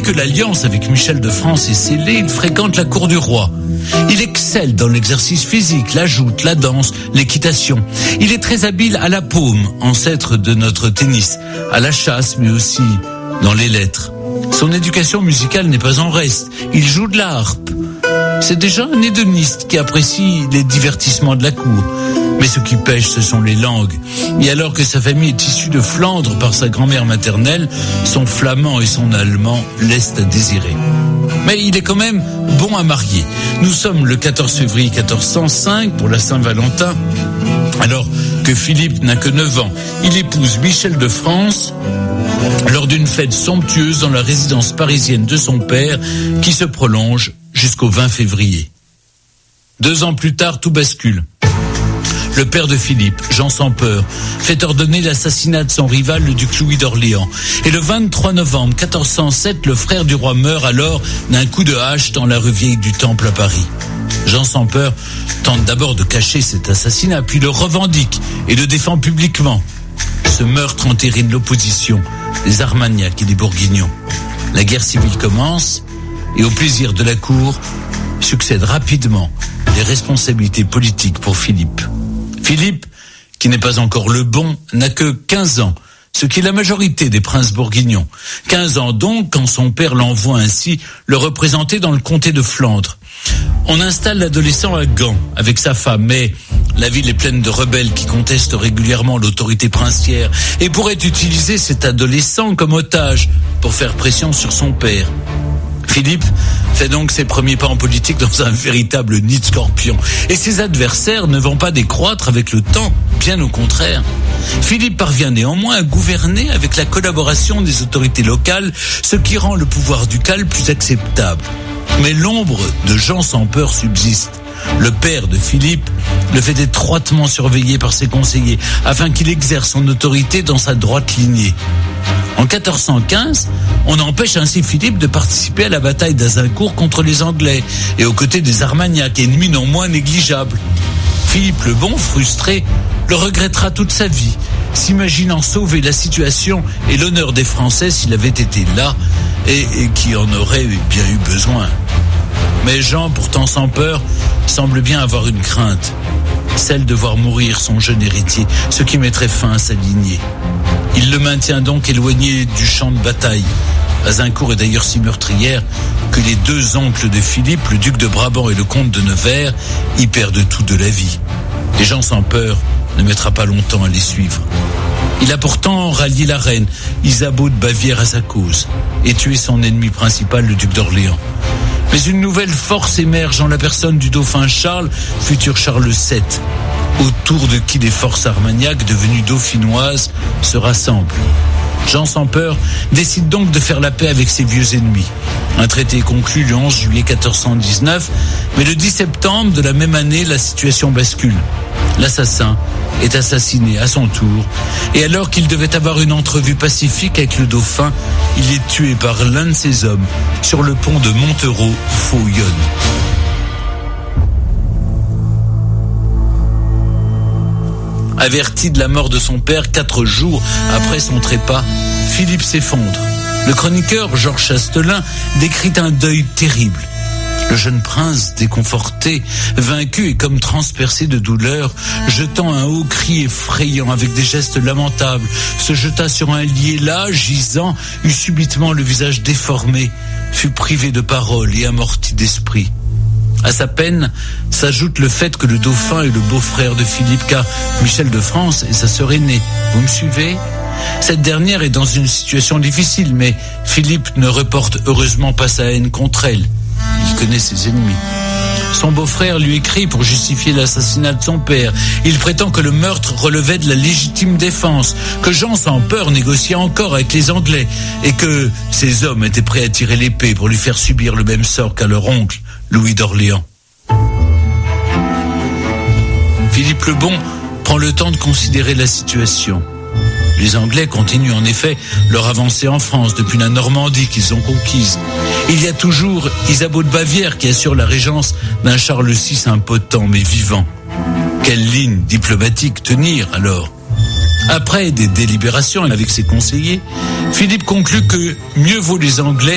que l'alliance avec Michel de France est scellée, il fréquente la cour du roi. Il excelle dans l'exercice physique, la joute, la danse, l'équitation. Il est très habile à la paume, ancêtre de notre tennis, à la chasse, mais aussi dans les lettres. Son éducation musicale n'est pas en reste. Il joue de la harpe. C'est déjà un hédoniste qui apprécie les divertissements de la cour. Mais ce qui pêche, ce sont les langues. Et alors que sa famille est issue de Flandre par sa grand-mère maternelle, son flamand et son allemand laissent à désirer. Mais il est quand même bon à marier. Nous sommes le quatorze février quatorze cent cinq pour la Saint-Valentin. Alors que Philippe n'a que neuf ans, il épouse Michel de France lors d'une fête somptueuse dans la résidence parisienne de son père qui se prolonge jusqu'au vingt février. Deux ans plus tard, tout bascule. Le père de Philippe, Jean sans peur, fait ordonner l'assassinat de son rival, le duc Louis d'Orléans. Et le vingt-trois novembre quatorze cent sept, le frère du roi meurt alors d'un coup de hache dans la rue Vieille du Temple à Paris. Jean sans peur tente d'abord de cacher cet assassinat, puis le revendique et le défend publiquement. Ce meurtre entérine l'opposition, les Armagnacs et les Bourguignons. La guerre civile commence et au plaisir de la cour succèdent rapidement les responsabilités politiques pour Philippe. Philippe, qui n'est pas encore le bon, n'a que quinze ans, ce qui est la majorité des princes bourguignons. quinze ans donc, quand son père l'envoie ainsi le représenter dans le comté de Flandre. On installe l'adolescent à Gand avec sa femme, mais la ville est pleine de rebelles qui contestent régulièrement l'autorité princière et pourraient utiliser cet adolescent comme otage pour faire pression sur son père. Philippe fait donc ses premiers pas en politique dans un véritable nid de scorpion. Et ses adversaires ne vont pas décroître avec le temps, bien au contraire. Philippe parvient néanmoins à gouverner avec la collaboration des autorités locales, ce qui rend le pouvoir ducal plus acceptable. Mais l'ombre de Jean sans peur subsiste. Le père de Philippe le fait étroitement surveiller par ses conseillers afin qu'il exerce son autorité dans sa droite lignée. En quatorze cent quinze, on empêche ainsi Philippe de participer à la bataille d'Azincourt contre les Anglais et aux côtés des Armagnacs, ennemis non moins négligeables. Philippe le Bon, frustré, le regrettera toute sa vie, s'imaginant sauver la situation et l'honneur des Français s'il avait été là et, et qui en aurait bien eu besoin. Mais Jean, pourtant sans peur, semble bien avoir une crainte, celle de voir mourir son jeune héritier, ce qui mettrait fin à sa lignée. Il le maintient donc éloigné du champ de bataille. Azincourt est d'ailleurs si meurtrière que les deux oncles de Philippe, le duc de Brabant et le comte de Nevers, y perdent tout de la vie. Et Jean sans peur ne mettra pas longtemps à les suivre. Il a pourtant rallié la reine, Isabeau de Bavière, à sa cause, et tué son ennemi principal, le duc d'Orléans. Mais une nouvelle force émerge en la personne du dauphin Charles, futur Charles sept, autour de qui les forces armagnacs, devenues dauphinoises, se rassemblent. Jean sans peur décide donc de faire la paix avec ses vieux ennemis. Un traité est conclu le onze juillet quatorze cent dix-neuf, mais le dix septembre de la même année, la situation bascule. L'assassin est assassiné à son tour, et alors qu'il devait avoir une entrevue pacifique avec le dauphin, il est tué par l'un de ses hommes sur le pont de Montereau, Faux-Yonne. Averti de la mort de son père quatre jours après son trépas, Philippe s'effondre. Le chroniqueur Georges Chastelain décrit un deuil terrible. Le jeune prince, déconforté, vaincu et comme transpercé de douleur, jetant un haut cri effrayant avec des gestes lamentables, se jeta sur un lit et là, gisant, eut subitement le visage déformé, fut privé de parole et amorti d'esprit. À sa peine s'ajoute le fait que le dauphin est le beau-frère de Philippe, car Michel de France est sa sœur aînée. Vous me suivez ? Cette dernière est dans une situation difficile, mais Philippe ne reporte heureusement pas sa haine contre elle. Il connaît ses ennemis. Son beau-frère lui écrit pour justifier l'assassinat de son père. Il prétend que le meurtre relevait de la légitime défense, que Jean sans peur négociait encore avec les Anglais et que ces hommes étaient prêts à tirer l'épée pour lui faire subir le même sort qu'à leur oncle, Louis d'Orléans. Philippe le Bon prend le temps de considérer la situation. Les Anglais continuent en effet leur avancée en France depuis la Normandie qu'ils ont conquise. Il y a toujours Isabeau de Bavière qui assure la régence d'un Charles six impotent mais vivant. Quelle ligne diplomatique tenir alors ? Après des délibérations avec ses conseillers, Philippe conclut que mieux vaut les Anglais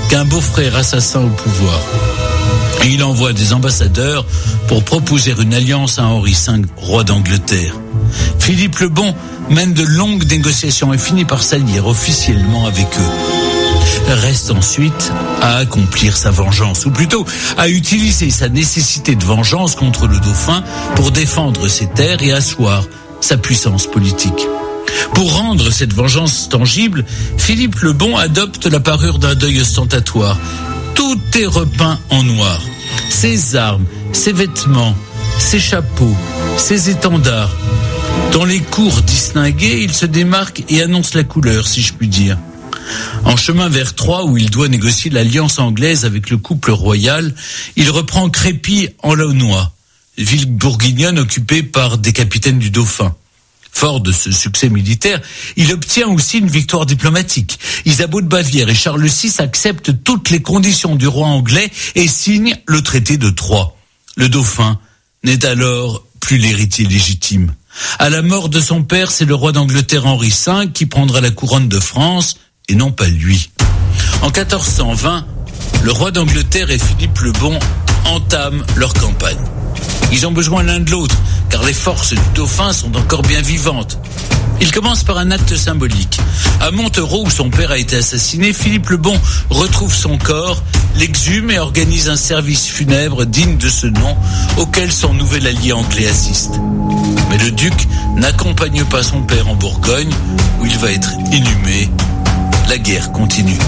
qu'un beau-frère assassin au pouvoir. Et il envoie des ambassadeurs pour proposer une alliance à Henri cinq, roi d'Angleterre. Philippe le Bon mène de longues négociations et finit par s'allier officiellement avec eux. Reste ensuite à accomplir sa vengeance, ou plutôt à utiliser sa nécessité de vengeance contre le dauphin pour défendre ses terres et asseoir sa puissance politique. Pour rendre cette vengeance tangible, Philippe le Bon adopte la parure d'un deuil ostentatoire. Tout est repeint en noir. Ses armes, ses vêtements, ses chapeaux, ses étendards. Dans les cours distingués, il se démarque et annonce la couleur, si je puis dire. En chemin vers Troyes, où il doit négocier l'alliance anglaise avec le couple royal, il reprend Crépy en Launois, ville bourguignonne occupée par des capitaines du Dauphin. Fort de ce succès militaire, il obtient aussi une victoire diplomatique. Isabeau de Bavière et Charles le six acceptent toutes les conditions du roi anglais et signent le traité de Troyes. Le Dauphin n'est alors plus l'héritier légitime. À la mort de son père, c'est le roi d'Angleterre Henri cinq qui prendra la couronne de France et non pas lui. En quatorze cent vingt, le roi d'Angleterre et Philippe le Bon entament leur campagne. Ils ont besoin l'un de l'autre, car les forces du dauphin sont encore bien vivantes. Il commence par un acte symbolique. À Montereau, où son père a été assassiné, Philippe le Bon retrouve son corps, l'exhume et organise un service funèbre digne de ce nom, auquel son nouvel allié anglais assiste. Mais le duc n'accompagne pas son père en Bourgogne, où il va être inhumé. La guerre continue.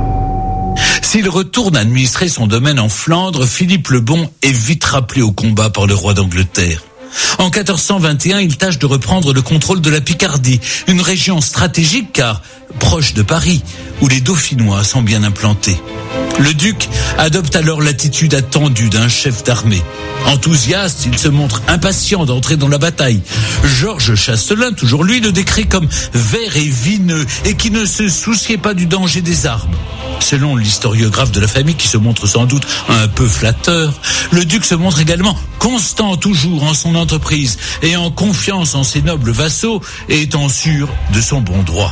S'il retourne administrer son domaine en Flandre, Philippe le Bon est vite rappelé au combat par le roi d'Angleterre. En quatorze cent vingt et un, il tâche de reprendre le contrôle de la Picardie, une région stratégique car proche de Paris, où les Dauphinois sont bien implantés. Le duc adopte alors l'attitude attendue d'un chef d'armée. Enthousiaste, il se montre impatient d'entrer dans la bataille. Georges Chastelain, toujours lui, le décrit comme vert et vineux et qui ne se souciait pas du danger des armes. Selon l'historiographe de la famille, qui se montre sans doute un peu flatteur, le duc se montre également constant toujours en son entreprise, ayant confiance en ses nobles vassaux et étant sûr de son bon droit.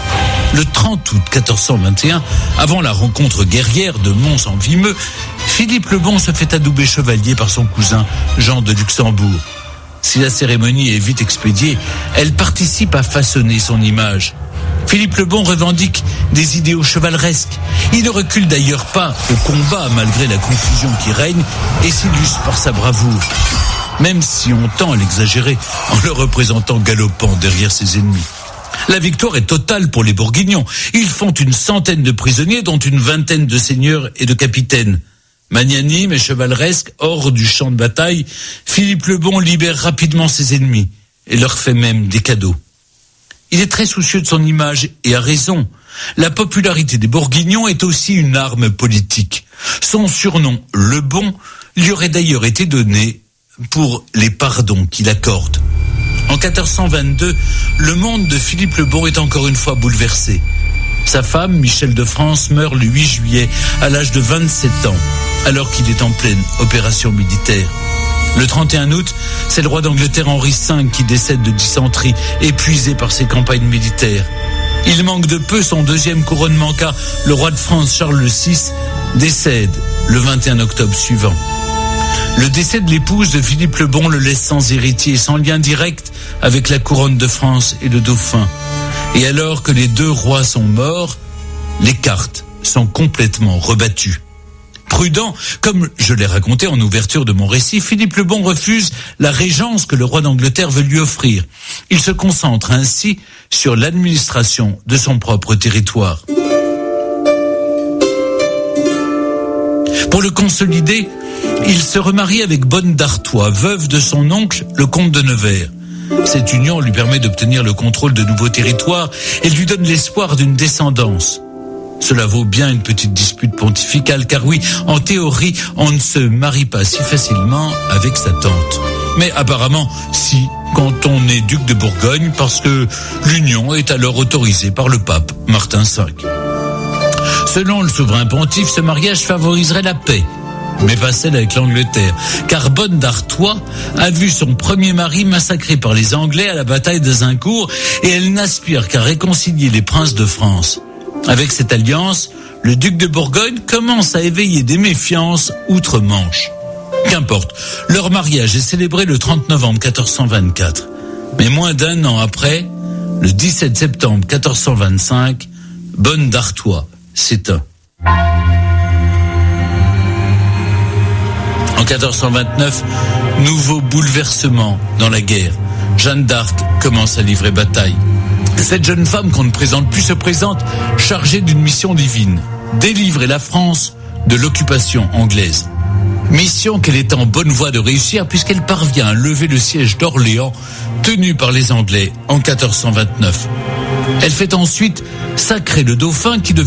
Le trente août quatorze cent vingt et un, avant la rencontre guerrière de Mons-en-Vimeux, Philippe le Bon se fait adouber chevalier par son cousin Jean de Luxembourg. Si la cérémonie est vite expédiée, elle participe à façonner son image. Philippe le Bon revendique des idéaux chevaleresques. Il ne recule d'ailleurs pas au combat malgré la confusion qui règne et s'illustre par sa bravoure. Même si on tend à l'exagérer en le représentant galopant derrière ses ennemis. La victoire est totale pour les Bourguignons. Ils font une centaine de prisonniers, dont une vingtaine de seigneurs et de capitaines. Magnanime et chevaleresque, hors du champ de bataille, Philippe le Bon libère rapidement ses ennemis et leur fait même des cadeaux. Il est très soucieux de son image et a raison. La popularité des Bourguignons est aussi une arme politique. Son surnom, le Bon, lui aurait d'ailleurs été donné pour les pardons qu'il accorde. En quatorze cent vingt-deux, le monde de Philippe le Bon est encore une fois bouleversé. Sa femme, Michel de France, meurt le huit juillet à l'âge de vingt-sept ans, alors qu'il est en pleine opération militaire. Le trente et un août, c'est le roi d'Angleterre Henri cinq qui décède de dysenterie, épuisé par ses campagnes militaires. Il manque de peu son deuxième couronnement car le roi de France Charles le six décède le vingt et un octobre suivant. Le décès de l'épouse de Philippe le Bon le laisse sans héritier et sans lien direct avec la couronne de France et le dauphin. Et alors que les deux rois sont morts, les cartes sont complètement rebattues. Prudent, comme je l'ai raconté en ouverture de mon récit, Philippe le Bon refuse la régence que le roi d'Angleterre veut lui offrir. Il se concentre ainsi sur l'administration de son propre territoire. Pour le consolider, il se remarie avec Bonne d'Artois, veuve de son oncle, le comte de Nevers. Cette union lui permet d'obtenir le contrôle de nouveaux territoires et lui donne l'espoir d'une descendance. Cela vaut bien une petite dispute pontificale, car oui, en théorie, on ne se marie pas si facilement avec sa tante. Mais apparemment, si, quand on est duc de Bourgogne, parce que l'union est alors autorisée par le pape Martin cinq. Selon le souverain pontife, ce mariage favoriserait la paix, mais pas celle avec l'Angleterre, car Bonne d'Artois a vu son premier mari massacré par les Anglais à la bataille d'Azincourt et elle n'aspire qu'à réconcilier les princes de France. Avec cette alliance, le duc de Bourgogne commence à éveiller des méfiances outre-Manche. Qu'importe, leur mariage est célébré le trente novembre quatorze cent vingt-quatre. Mais moins d'un an après, le dix-sept septembre quatorze cent vingt-cinq, Bonne d'Artois s'éteint. En quatorze cent vingt-neuf, nouveau bouleversement dans la guerre. Jeanne d'Arc commence à livrer bataille. Cette jeune femme qu'on ne présente plus se présente chargée d'une mission divine, délivrer la France de l'occupation anglaise. Mission qu'elle est en bonne voie de réussir puisqu'elle parvient à lever le siège d'Orléans tenu par les Anglais en quatorze cent vingt-neuf. Elle fait ensuite sacrer le dauphin qui devient